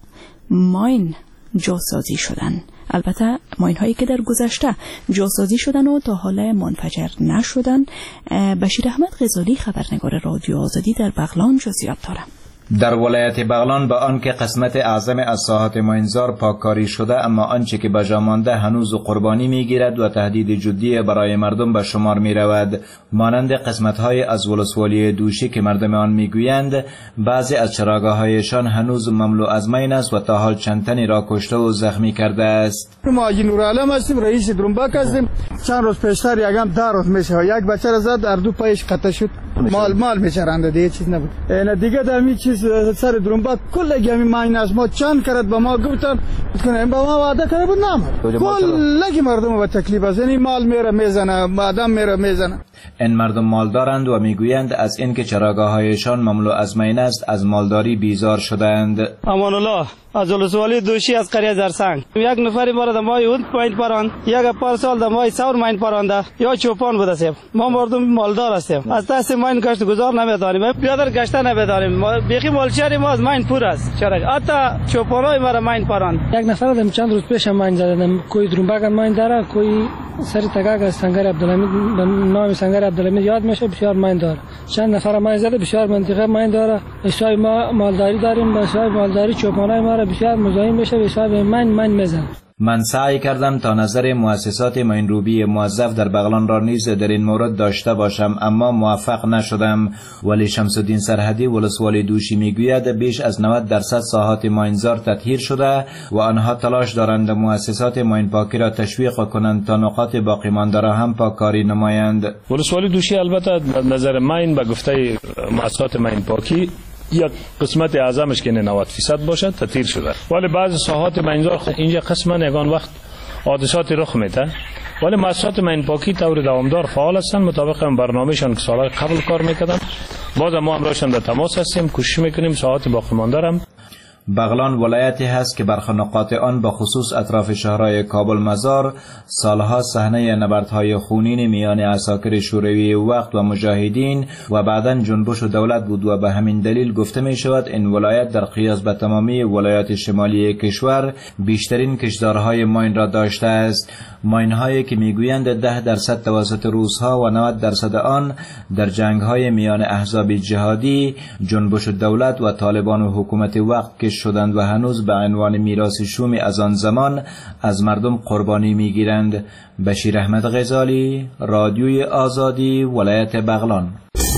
ماین جاسازی شدند. البته ماین هایی که در گذشته جاسازی شدن و تا حالا منفجر نشدن. بشیر احمد غزالی خبرنگار رادیو آزادی در بغلان جزئیات داره. در ولایت بغلان به آنکه قسمت اعظم از ساحات ماینزار پاککاری شده، اما آنچه که بجا مانده هنوز قربانی میگیرد و تهدید جدی برای مردم به شمار می رود. مانند قسمت های از ولسوالی دوشی که مردم آن میگویند بعضی از چراگاه‌هایشان هنوز مملو از ماین است و تا حال چند تنی را کشته و زخمی کرده است. ما نورعالم هستیم، رئیس درنبک هستیم. چند روز پیشتر یکم در روز میشه یک بچه را زد، در دو پایش قطع شد. مال میچرنده دیگه چیز نبود. نه دیگه در می چیز سر درنبک کل گمی ماین است. ما چند کرد به ما گفتن کنیم، با ما وعده کرده بود نامد. کل مردم به تکلیف است. یعنی مال میره میزنه، آدم میره میزنه. این مردم مال دارند و میگویند از اینکه چراگاه‌هایشان مملو از ماین است از مالداری بیزار شدند. امان الله از ولسوالی دوشی از قریه زرسنگ یک نفری ما را در مای اون پایین پراند، یک پارسال در مای سور ماین پرانده یا چوپان بوده سیم. ما مردم مالدار هستیم، از دست ماین گشت گذار نمیداریم، پیاده گشته نمیداریم. بیخی مالچری ما از ماین پر است. چرا حتی چوپانای ما را ماین پراند. یک نفر دم چند روز پیش ماین زدم، کوی درنبک ماین داره، کوی سر تگاگ از سنگر عبدالحمید، نام سنگر عبدالحمید یاد میشه، بسیار ماین داره. چند نفر ماین زده، بسیار منطقه ماین داره. حساب ما مالداری داریم، حساب مالداری چوپانای ما را بسیار مزاحم میشه، حساب ماین میزنه. من سعی کردم تا نظر مؤسسات ماین روبی موظف در بغلان را نیز در این مورد داشته باشم، اما موفق نشدم. ولی شمس الدین سرحدی ولسوالی دوشی میگوید بیش از 90% ساحات ماینزار تطهیر شده و آنها تلاش دارند مؤسسات ماین پاکی را تشویق کنند تا نقاط باقی مانده را هم پاککاری نمایند. ولسوالی دوشی البته نظر ماین به گفته مؤسسات ماین پاکی یک قسمت اعظمش که 90% باشد تطهیر شده، ولی بعضی ساحات ماینزار اینجا قسما یگان وقت حادثات رخ میده، ولی مؤسسات ماین پاکی طور دوامدار فعال هستند مطابق برنامه‌شان که سالهای قبل کار میکردن. باز ما همراهشان در تماس هستیم، کوشش میکنیم ساحات باقی مانده را. بغلان ولایتی هست که برخی نقاط آن به خصوص اطراف شهرهای کابل مزار سالها صحنه نبردهای خونین میان عساکر شوروی وقت و مجاهدین و بعداً جنبش و دولت بود و به همین دلیل گفته می شود این ولایت در قیاس به تمامی ولایات شمالی کشور بیشترین کشتزارهای ماین را داشته است. ماین هایی که میگویند 10% توسط روسها و 90% آن در جنگ های میان احزاب جهادی، جنبش دولت و طالبان و حکومت وقت کش شدند و هنوز به عنوان میراث شومی از آن زمان از مردم قربانی میگیرند. بشیر احمد غزالی، رادیوی آزادی، ولایت بغلان.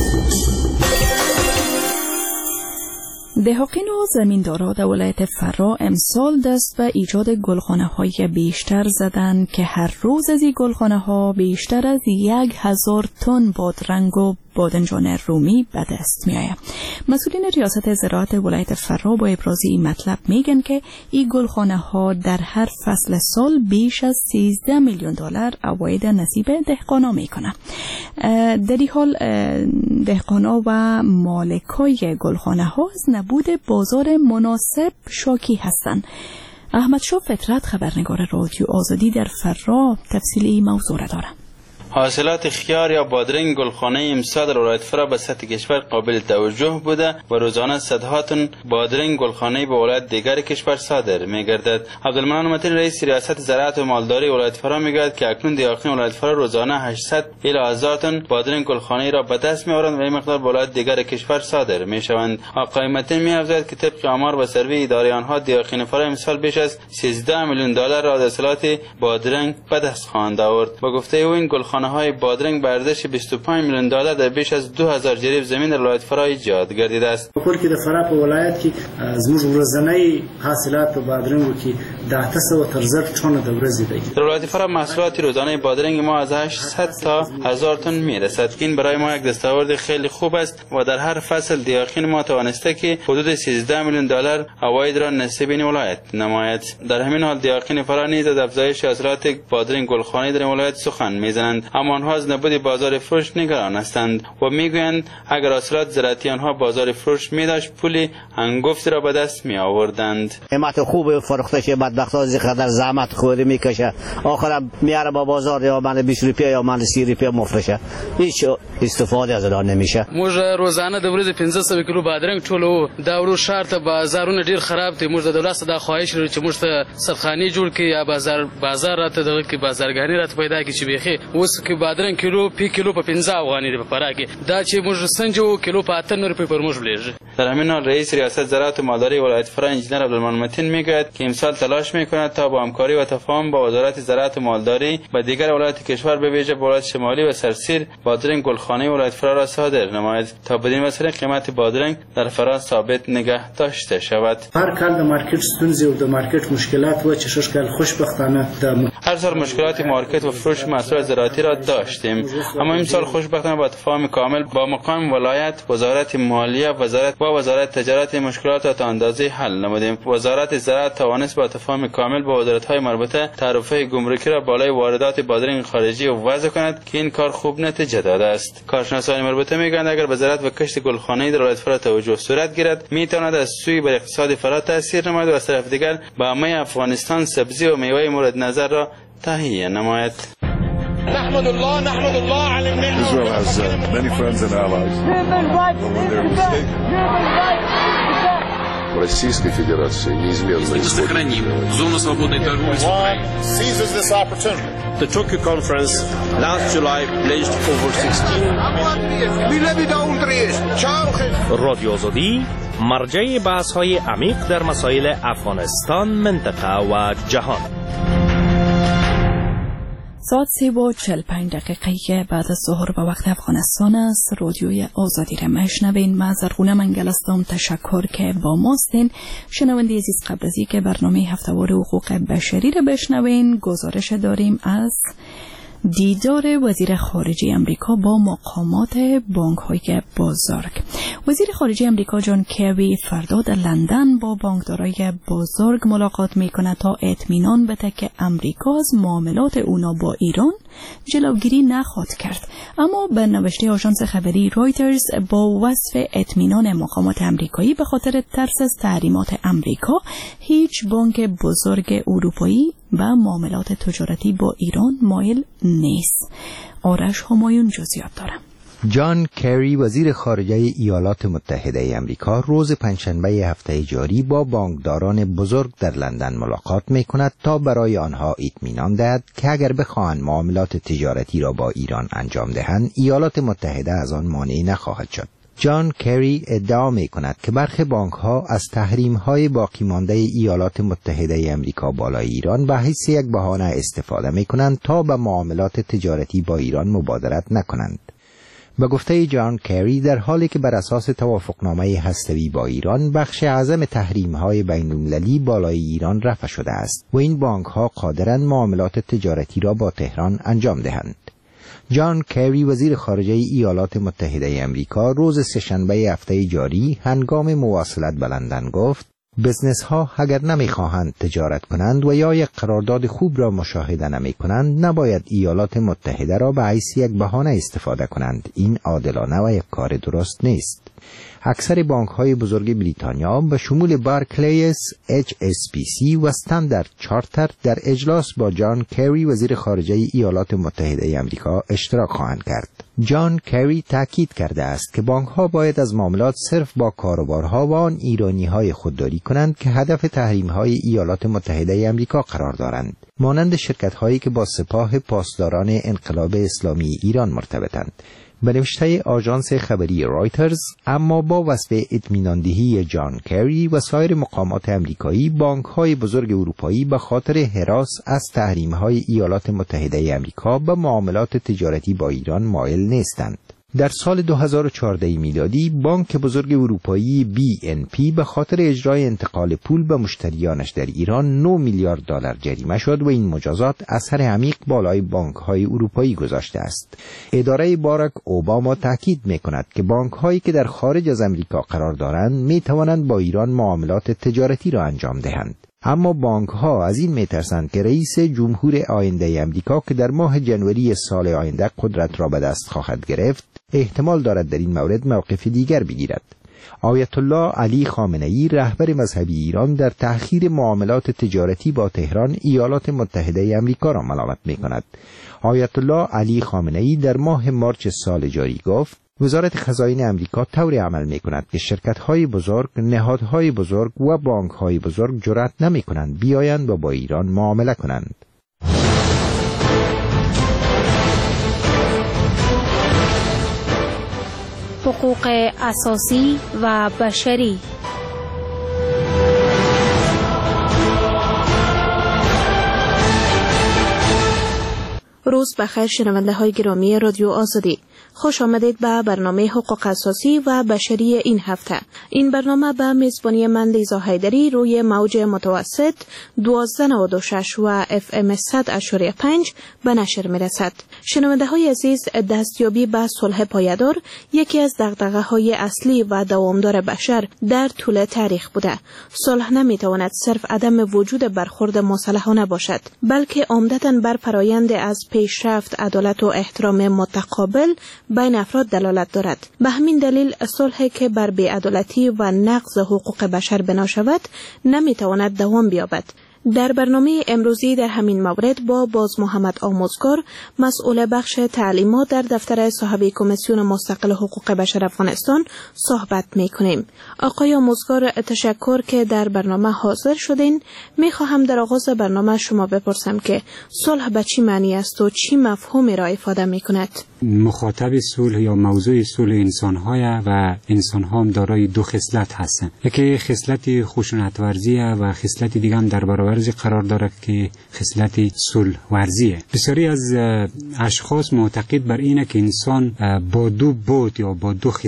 دهقان و زمیندارا در ولایت فرا امسال دست به ایجاد گلخانه‌های بیشتر زدند که هر روز از این گلخانه‌ها بیشتر از 1000 تن بادرنگ و بادنجان رومی به دست می آید. مسئولین ریاست زراعت ولایت فرا با ابراز این مطلب میگن که این گلخانه‌ها در هر فصل سال بیش از 13 میلیون دلار عواید نصیب دهقانا میکنه. در این حال دهقانا و مالکای گلخانه‌ها از نبود بازار مناسب شاکی هستند. احمد شاه فطرت خبرنگار رادیو آزادی در فرا تفصیل این موضوع را دارد. حاصلات خیار یا بادرنگ گلخانه امسال در ولایت فرا به سطح کشور قابل توجه بوده و روزانه صدها تن بادرنگ گلخانه به ولایت دیگر کشور صادر می‌گردد. عبدالمنان متین رئیس ریاست زراعت و مالداری ولایت فرا می‌گوید که اکنون دیاقین ولایت فرا روزانه 800 الی 1000 تن بادرنگ گلخانه را به دست می‌آورند و این مقدار به ولایت دیگر کشور صادر می‌شوند. آقای متین می‌افزاید که طبق آمار و سروی اداره آنها دیاقین فرا امسال بیش از 13 میلیون دلار را از حاصلات بادرنگ به دست خواهند آورد. با گفته او این گلخانه گلخانه‌های بادرنگ به ارزش 25 میلیون دلار در بیش از 2000 جریب زمین در ولایت فرا ایجاد گردیده است. کل کې د فراه په ولایت کې زموږ ورځنی حاصلات په بادرنګو کې 10 تر 1000 ټن د ورځې دی. در ولایت فرا محصولات روزانه بادرنگ ما از 800 تا 1000 تن میرسد که این برای ما یک دستاورد خیلی خوب است و در هر فصل دیاخین ما توانسته که حدود 13 میلیون دلار عواید را نصیب این ولایت نماید. در همین حال دیاخین فرا نیز از افزایش حاصلات بادرنگ گلخانه‌ای در ولایت سخن میزنند، اما آنها از نبود بازار فروش نگران هستند و میگویند اگر حاصلات زراعتی آنها بازار فروش میداشت پولی هنگفتی را به دست می آوردند. قیمت خوب فروخته شه، بدبختا زیقدر زحمت خوری میکشه، آخر میاره با بازار یا من 20 روپیه یا من 30 روپیه مفروشه، هیچ استفاده از آن نمیشه. موږ روزانه د ورځې 1500 کیلو بادرنګ ټولو دا ورو شهر ته بازارونه ډیر خراب دي. موږ د دولت د خواهش لرو چې موږ ته سرخاني جوړ کړي یا بازار راته دغه کې بازارګانی راته پیدا کړي چې بيخي اوس کې بادرنګ کیلو په 15 افغاني دی په فراه کې، دا چې موږ سنجو کیلو په 8 روپیه پر موږ بلیږي. در همین حال رئیس ریاست زراعت و مالداری ولایت فرا انجینر عبدالمنعم متین میگوید که امسال تلاش میکند تا با همکاری و تفاهم با وزارت زراعت و مالداری و دیگر ولایات کشور به ویژه ولایت شمالی و سرسیر بادرنگ گلخانه ولایت فرا را صادر نماید تا بدین وسیله قیمت بادرنگ در فرا ثابت نگه داشته شود. هر کال د مارکیټ ستونزې او د مارکیټ مشکلات و چې شش کال خوشبختانه هر سال مشکلات مارکت و فروش محصولات زراعتی را داشتیم، اما امسال خوشبختانه با تفاهم کامل با مقام ولایت، وزارت مالیه و وزارت تجارت مشکلات را تا اندازه حل نمودیم. وزارت زراعت توانست با تفاهم کامل با وزارت‌های مربوطه تعرفه گمرکی را بالای واردات بادرنگ خارجی وضع کند که این کار خوب نتیجه داده است. کارشناسان مربوطه میگویند اگر به زراعت و کشت گلخانه‌ای در ولایت فرا توجه صورت گیرد میتواند از سوی بر اقتصاد فرا تاثیر نماید و از طرف دیگر به عامه افغانستان سبزی و میوه مورد نظر را تهیه نماید. نحمد الله على النعمة. Israel has many friends and allies. When they're mistaken. Российской Федерации неизменно сохраним зону свободной торговли с Украиной. seizes this opportunity. The Tokyo conference last July pledged over 16 رادیو آزادی مرجع بحث‌های عمیق در مسائل افغانستان، منطقه و جهان. ساعت 3:45 بعد از ظهر به وقت افغانستان است. رادیوی آزادی را میشنوین. من زرغونه منگل هستم. تشکر که با ماستین. شنونده عزیز، قبل از اینکه برنامه هفتهوار حقوق بشری را بشنوین، گزارش داریم از دیدار وزیر خارجه امریکا با مقامات بانک‌های بزرگ. وزیر خارجه امریکا جان کری فردا در لندن با بانکدارای بزرگ ملاقات میکنه تا اطمینان بده که امریکا از معاملات اونا با ایران جلوگیری نخواهد کرد. اما به نوشته آژانس خبری رایترز با وصف اطمینان مقامات امریکایی به خاطر ترس از تحریمات امریکا، هیچ بانک بزرگ اروپایی و معاملات تجارتی با ایران مایل نیست. آرش همایون جزئیات دارم. جان کری وزیر خارجه ایالات متحده آمریکا روز پنجشنبه هفته جاری با بانکداران بزرگ در لندن ملاقات می‌کند تا برای آنها اطمینان دهد که اگر بخواهند معاملات تجارتی را با ایران انجام دهند، ایالات متحده از آن مانع نخواهد شد. جان کری ادعا می‌کند که برخی بانک‌ها از تحریم‌های باقی مانده ایالات متحده آمریکا بالای ایران به حیث یک بهانه استفاده می‌کنند تا به معاملات تجارتی با ایران مبادرت نکنند. به گفته جان کری، در حالی که بر اساس توافقنامه هسته‌ای با ایران بخش اعظم تحریم‌های بین‌المللی بالای ایران رفع شده است و این بانک‌ها قادرند معاملات تجارتی را با تهران انجام دهند. جان کری وزیر خارجه ایالات متحده آمریکا روز سه‌شنبه هفته جاری هنگام مواصلت به لندن گفت: بزنس ها اگر نمیخواهند تجارت کنند و یا یک قرارداد خوب را مشاهده نمی کنند، نباید ایالات متحده را به حیث یک بهانه استفاده کنند. این عادلانه و یک کار درست نیست. اکثر بانک های بزرگ بریتانیا به شمول بارکلیس، HSBC و استاندارد چارتر در اجلاس با جان کری وزیر خارجه ایالات متحده آمریکا اشتراک خواهند کرد. جان کری تاکید کرده است که بانک ها باید از معاملات صرف با کاروبارها و آن ایرانی های خودداری کنند که هدف تحریم های ایالات متحده آمریکا قرار دارند، مانند شرکت هایی که با سپاه پاسداران انقلاب اسلامی ایران مرتبطند. به نوشته آژانس خبری رایترز، اما با وصف اطمیناندهی جان کری و سایر مقامات امریکایی، بانک‌های بزرگ اروپایی به خاطر هراس از تحریم‌های ایالات متحده آمریکا به معاملات تجارتی با ایران مایل نیستند. در سال 2014 میلادی بانک بزرگ اروپایی BNP به خاطر اجرای انتقال پول به مشتریانش در ایران 9 میلیارد دلار جریمه شد و این مجازات اثر عمیق بالای بانک‌های اروپایی گذاشته است. اداره باراک اوباما تاکید می‌کند که بانک‌هایی که در خارج از آمریکا قرار دارند می‌توانند با ایران معاملات تجارتی را انجام دهند. اما بانک‌ها از این می‌ترسند که رئیس جمهور آینده آمریکا که در ماه جنوری سال آینده قدرت را به دست خواهد گرفت، احتمال دارد در این مورد موقف دیگر بگیرد. آیت الله علی خامنه‌ای، رهبر مذهبی ایران، در تأخیر معاملات تجارتی با تهران ایالات متحده آمریکا را ملامت می‌کند. آیت الله علی خامنه‌ای در ماه مارس سال جاری گفت: وزارت خزائن آمریکا طوری عمل می‌کند که شرکت‌های بزرگ، نهادهای بزرگ و بانک‌های بزرگ جرأت نمی‌کنند بیایند و با ایران معامله کنند. حقوق اساسی و بشری. روز بخیر شنونده های گرامی رادیو آزادی، خوش آمدید به برنامه حقوق اساسی و بشری این هفته. این برنامه به میزبانی من لیزا حیدری روی موج متوسط 1296 و FM 100.5 به نشر می رسد. شنونده های عزیز، دستیابی به صلح پایدار یکی از دغدغه های اصلی و دوامدار بشر در طول تاریخ بوده. صلح نمی تواند صرف عدم وجود برخورد مسلحانه باشد، بلکه عمدتاً بر فرایند از پیشرفت، عدالت و احترام متقابل بین افراد دلالت دارد. به همین دلیل صلحی که بر بی‌عدالتی و نقض حقوق بشر بنا شود نمیتواند دوام بیابد. در برنامه امروزی در همین مورد با باز محمد آموزگار، مسئول بخش تعلیمات در دفتر صاحب کمیسیون مستقل حقوق بشر افغانستان صحبت می‌کنیم. آقای آموزگار، تشکر که در برنامه حاضر شدین. می‌خواهم در آغاز برنامه شما بپرسم که صلح به چی معنی است و چی مفهومی را افاده می‌کند؟ مخاطب صلح یا موضوع صلح انسان‌های و انسان‌ها هم دارای دو خصلت هستند. یکی خصلت خشونت‌ورزی و خصلت دیگه هم در برابر قرار دارد که خصلت صلح ورزیه. بسیاری از اشخاص معتقد بر اینه که انسان با دو بود یا با دو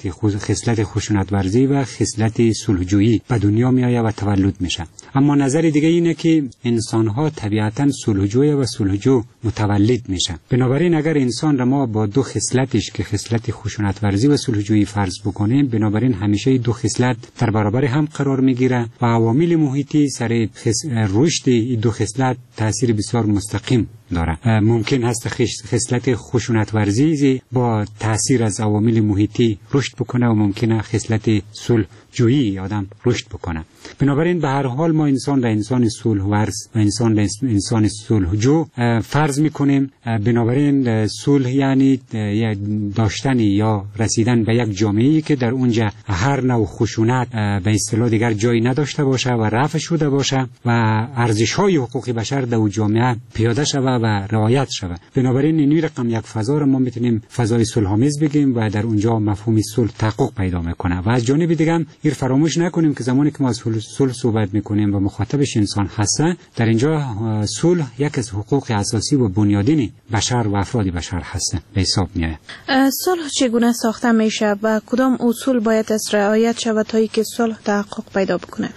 خصلت خشونت ورزی و خصلت صلحجویی به دنیا میآید و تولد میشه. اما نظر دیگه اینه که انسان ها طبیعتاً صلحجوی و صلحجو متولد میشه. بنابراین اگر انسان را ما با دو خصلتش که خصلت خشونت ورزی و صلحجویی فرض بکنیم، بنابراین همیشه دو خصلت در برابر هم قرار میگیره و عوامل محیطی سر رشد این دو خصلت تاثیر بسیار مستقیم داره. ممکن هست خصلت خشونت ورزی با تاثیر از عوامل محیطی رشد بکنه و ممکنه خصلت صلح جویی آدم رشد بکنه. بنابراین به هر حال ما انسان را انسان صلح ورز و انسان صلح جو فرض میکنیم. بنابراین صلح یعنی داشتن یا رسیدن به یک جامعه‌ای که در اونجا هر نوع خشونت به اصطلاح دیگر جایی نداشته باشه و رفع شده باشه و ارزش‌های حقوقی بشر در اون جامعه پیاده شود و رعایت شود. بنابراین این رقم یک فضا را ما میتونیم فضای صلح‌آمیز بگیم و در اونجا مفهوم صلح تحقق پیدا میکنه. و از جانب دیگه هم این فراموش نکنیم که زمانی که ما از صلح صحبت میکنیم و مخاطبش انسان هست، در اینجا صلح یک از حقوق اساسی و بنیادین بشر و افراد بشر هست به حساب میاد. صلح چگونه ساخته میشه و کدام اصول باید از رعایت شود تا اینکه صلح تحقق پیدا بکند؟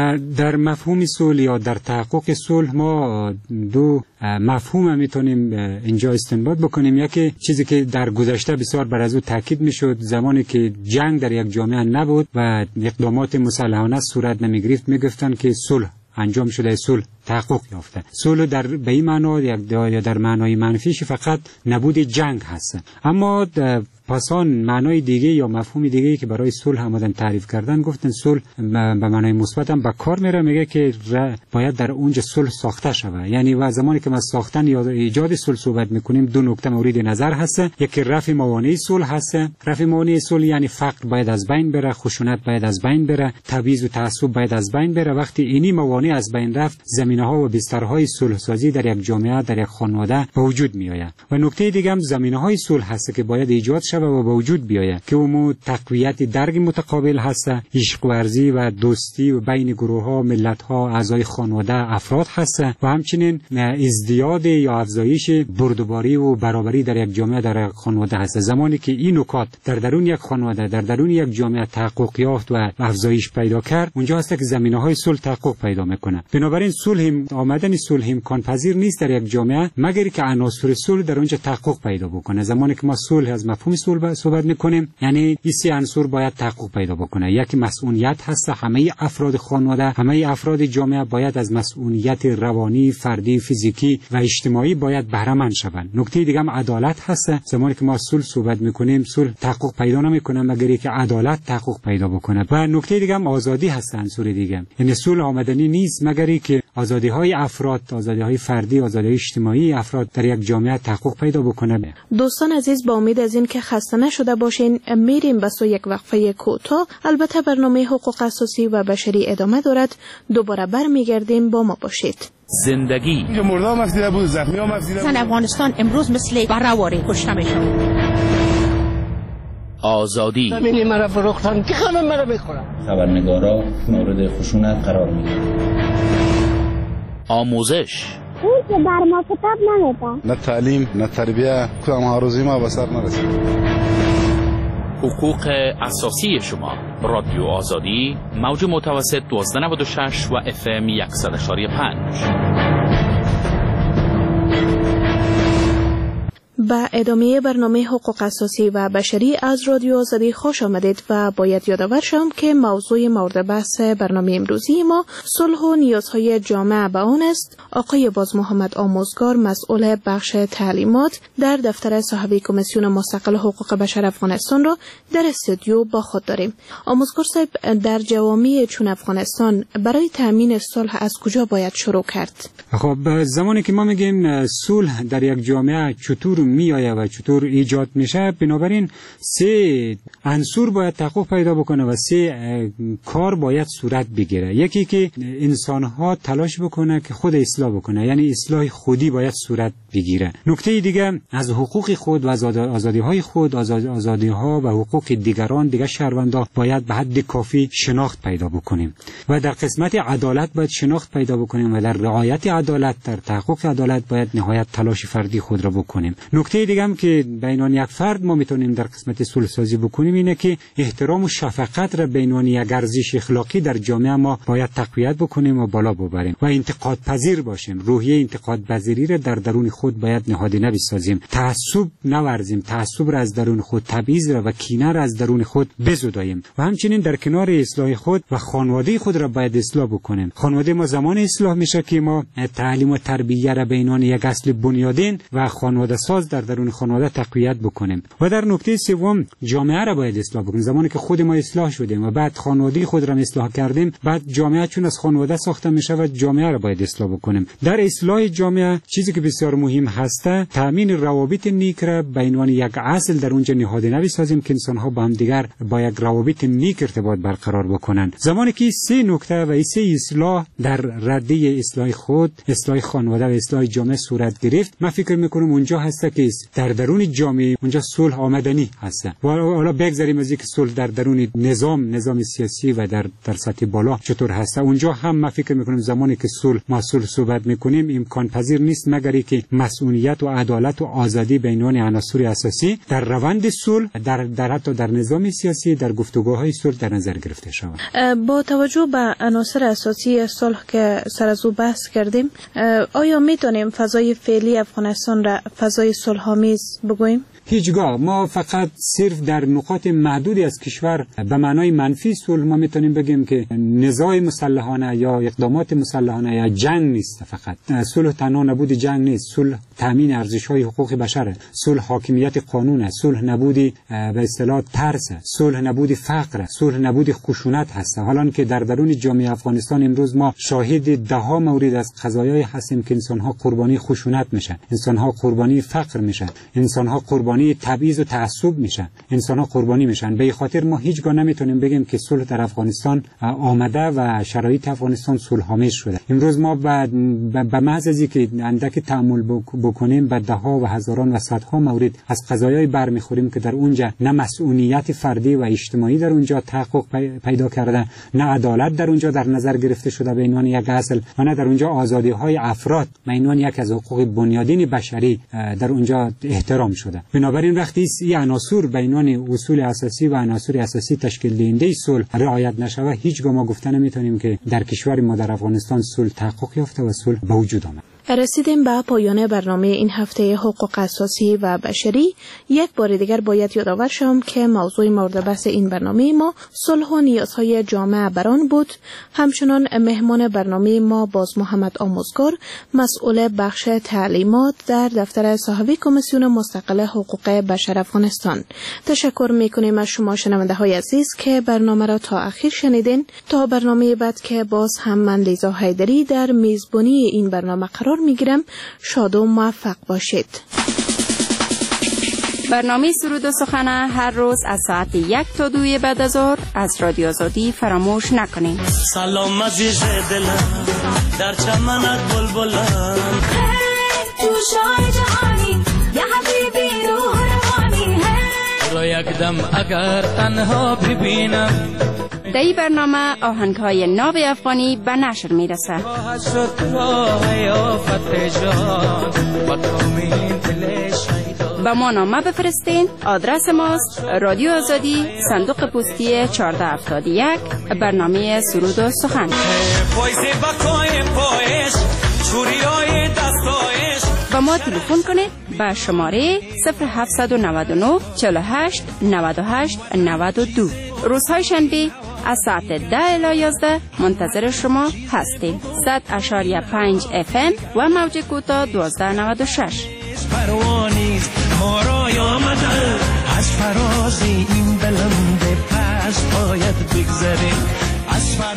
در مفهوم صلح یا در تحقق صلح ما دو مفهوم میتونیم اینجا استنباط بکنیم. یکی چیزی که در گذشته بسیار بر از او تاکید میشد، زمانی که جنگ در یک جامعه نبود و اقدامات مسلحانه صورت نمیگرفت، میگفتن که صلح انجام شده، صلح تحقق یافته. صلح در به این معنا یا در معنای منفیش فقط نبود جنگ هست. اما پاسان معنای دیگه یا مفهوم دیگه که برای صلح آمدن تعریف کردن، گفتن صلح به معنای مثبت هم به کار میره. میگه که باید در اونجا صلح ساخته شود. یعنی و زمانی که ما ساختن یا ایجاد صلح صحبت میکنیم، دو نکته مورد نظر هست. یکی رفع موانع صلح هست. رفع موانع صلح یعنی فقر باید از بین بره، خشونت باید از بین بره، تبعیض و تعصب باید از بین بره. وقتی اینی موانع از بین رفت، زمینه‌ها و بسترهای صلح سازی در یک جامعه، در یک خانواده به وجود میآید. و نکته دیگه هم زمینه‌های صلح هست که باید ایجاد شود و به وجود بیاید که اون تقویت درک متقابل هست، عشق ورزی و دوستی و بین گروه‌ها، ملت‌ها، اعضای خانواده، افراد هست و همچنین ازدیاد یا افزایش بردباری و برابری در یک جامعه، در یک خانواده هست. زمانی که این نکات در درون یک خانواده، در درون یک جامعه تحقق یافت و افزایش پیدا کرد، اونجا هست که زمینه‌های صلح تحقق پیدا میکنه. بنابراین آمدن صلح امکان پذیر نیست در یک جامعه مگر که عناصر صلح در اونجا تحقق پیدا بکنه. زمانی که ما صلح از مفهوم صلح صحبت میکنیم، یعنی این سه عنصر باید تحقق پیدا بکنه. یکی مسئولیت هست، همه افراد خانواده، همه افراد جامعه باید از مسئولیت روانی، فردی، فیزیکی و اجتماعی باید بهره مند شوند. نکته دیگه هم عدالت هست. زمانی که ما صلح صحبت میکنیم، صلح تحقق پیدا نمیکنه مگر که عدالت تحقق پیدا بکنه. و نکته دیگه هم آزادی هست. عنصر دیگه یعنی صلح آمدنی نیست مگر که آزادی‌های افراد، آزادی‌های فردی، آزادی اجتماعی افراد در یک جامعه تحقق پیدا بکنه. دوستان عزیز، با امید از این که خسته نشده باشین، میریم به سوی یک وقفه کوتاه. البته برنامه حقوق اساسی و بشری ادامه دارد. دوباره برمیگردیم، با ما باشید. زندگی مردم مفسیده بود، زخمی ها مفسیده بود. افغانستان امروز مثل برهواری کشته میشد. آزادی زمینی مرا فروختن که خانم مرا بخورن. خبرنگارا مورد خشونت قرار میگیرند. آموزش اون که بر ما کتاب نمیده. نه تعلیم، نه تربیه، کدام هاروزی ما به سر نرسید. حقوق اساسی شما. رادیو آزادی، موج متوسط 1296 و FM 100.5. با ادامه برنامه حقوق اساسی و بشری از رادیو آزادی خوش آمدید و باید یادآور شم که موضوع مورد بحث برنامه امروزی ما صلح و نیازهای جامعه به آن است. آقای باز محمد آموزگار، مسئول بخش تعلیمات در دفتر صاحب کمیسیون مستقل حقوق بشر افغانستان را در استودیو با خود داریم. آموزگار صاحب، در جوامع چون افغانستان برای تامین صلح از کجا باید شروع کرد؟ خب زمانی که ما میگیم صلح در یک جامعه چطور میآید و چطور ایجاد میشه، بنابراین سه عنصر باید تحقق پیدا بکنه و سه کار باید صورت بگیره. یکی که انسان ها تلاش بکنه که خود اصلاح بکنه، یعنی اصلاح خودی باید صورت بگیره. نکته دیگه از حقوق خود و آزادی های خود، آزادی ها و حقوق دیگران، دیگر شهروندان باید به حد کافی شناخت پیدا بکنیم و در قسمت عدالت باید شناخت پیدا بکنیم و در رعایت عدالت، در تحقق عدالت باید نهایت تلاش فردی خود را بکنیم. نکته دیگه هم که بین یک فرد ما میتونیم در قسمت صلح سازی بکنیم اینه که احترام و شفقت را بین یک ارزش اخلاقی در جامعه ما باید تقویت بکنیم و بالا ببریم و انتقاد پذیر باشیم. روحیه انتقاد پذیری را در درون خود باید نهادینه بسازیم. تعصب نورزیم، تعصب را از درون خود، تبعیض را و کینه را از درون خود بزداییم و همچنین در کنار اصلاح خود و خانواده خود را باید اصلاح بکنیم. خانواده ما زمان اصلاح میشه که ما تعلیم و تربیت را بین یک اصل بنیادین و خانواده ساز در درون خانواده تقویت بکنیم. و در نکته سوم جامعه را باید اصلاح بکنیم. زمانی که خود ما اصلاح شدیم و بعد خانواده خود را اصلاح کردیم، بعد جامعه چون از خانواده ساخته میشه و جامعه را باید اصلاح بکنیم. در اصلاح جامعه چیزی که بسیار مهم هست تامین روابط نیک را بین یک اصل در اونجا نهادینه بسازیم که انسان ها با هم دیگر با یک روابط نیک ارتباط برقرار بکنن. زمانی که سه نکته و سه اصلاح در رده اصلاح خود، اصلاح خانواده و اصلاح جامعه صورت گرفت، من فکر میکنم اونجا هست که در درون جامعه اونجا صلح آمدنی هست. و حالا بگذاریم از اینکه صلح در درون نظام سیاسی و در سطح بالا چطور هست، اونجا هم من فکر میکنم زمانی که ما صلح صحبت میکنیم امکان پذیر نیست مگر اینکه مسئولیت و عدالت و آزادی بین عناصر اساسی در روند صلح در حتی در نظام سیاسی، در گفتگوهای صلح در نظر گرفته شود. با توجه به عناصر اساسی صلح که سر از او بحث کردیم، آیا میتونیم فضای فعلی افغانستان را فضای صلح‌آمیز بگوییم؟ هیچگاه ما فقط صرف در نقاط محدودی از کشور به معنای منفی صلح ما میتونیم بگیم که نزاع مسلحانه یا اقدامات مسلحانه یا جنگ نیست. فقط صلح تنها نبود جنگ نیست، صلح تامین ارزش‌های حقوق بشر، صلح حاکمیت قانون است، صلح نبودی به اصطلاح ترس، صلح نبودی فقر، صلح نبودی خشونت هست. حالا که در درون جامعه افغانستان امروز ما شاهد ده‌ها مورد از قضایای هستیم که انسان‌ها قربانی خشونت میشن، انسان‌ها قربانی فقر میشن، انسان‌ها قربانی تبعیض و تعصب میشن، انسان‌ها قربانی میشن. به خاطر ما هیچگاه نمیتونیم بگیم که صلح در افغانستان آمده و شرایط افغانستان صلح‌آمیز شده. امروز ما به محض از اینکه اندک تأمل بکنیم به ده‌ها و هزاران و صدها مورد از قضایای برمیخوریم که در اونجا نه مسئولیت فردی و اجتماعی در اونجا تحقق پیدا کرده، نه عدالت در اونجا در نظر گرفته شده به عنوان یک اصل، و نه در اونجا آزادی‌های افراد به عنوان یک از حقوق بنیادین بشری در اونجا احترام شده. بنابراین وقتی این عناصر به عنوان اصول اساسی و عناصر اساسی تشکیل دهنده صلح رعایت نشود، هیچگاه ما گفته نمیتونیم که در کشور ما در افغانستان صلح تحقق یافته و صلح به وجود آمد. رسیدیم به پایان برنامه این هفته حقوق اساسی و بشری. یک بار دیگر باید یادآور شم که موضوع مورد بحث این برنامه ما صلح و نیازهای جامعه بران بود. همچنان مهمان برنامه ما باز محمد آموزگار، مسئول بخش تعلیمات در دفتر صاحب کمیسیون مستقل حقوق بشر افغانستان. تشکر میکنیم از شما شنونده های عزیز که برنامه را تا اخیر شنیدین. تا برنامه بعد که باز هم من لیزا حیدری در میزبانی این برنامه قرار میگیرم. شاد و موفق باشید. برنامه سرود و سخن هر روز از ساعت 1 تا 2 بعد از ظهر از رادیو آزادی فراموش نکنید. سلام عزیز دلم در چمنت بلبلم، تو شای جهانی یا حبیبی روح روانی، را یک دم اگر تنها ببینم. در این برنامه آهنگ‌های ناب افغانی به نشر میرسه. با ما نامه بفرستین. آدرس ماست رادیو آزادی، صندوق پستی 1471، برنامه سرود و سخن. با ما تلفن کنید به شماره 0799 48 98 92. روزهای شنبه از ساعت 10 الی 11 منتظر شما هستیم. 100.5 FM و موج کوتاه 1296. پروانیست ما را آمده از فراز این بلند پس باید بگذریم.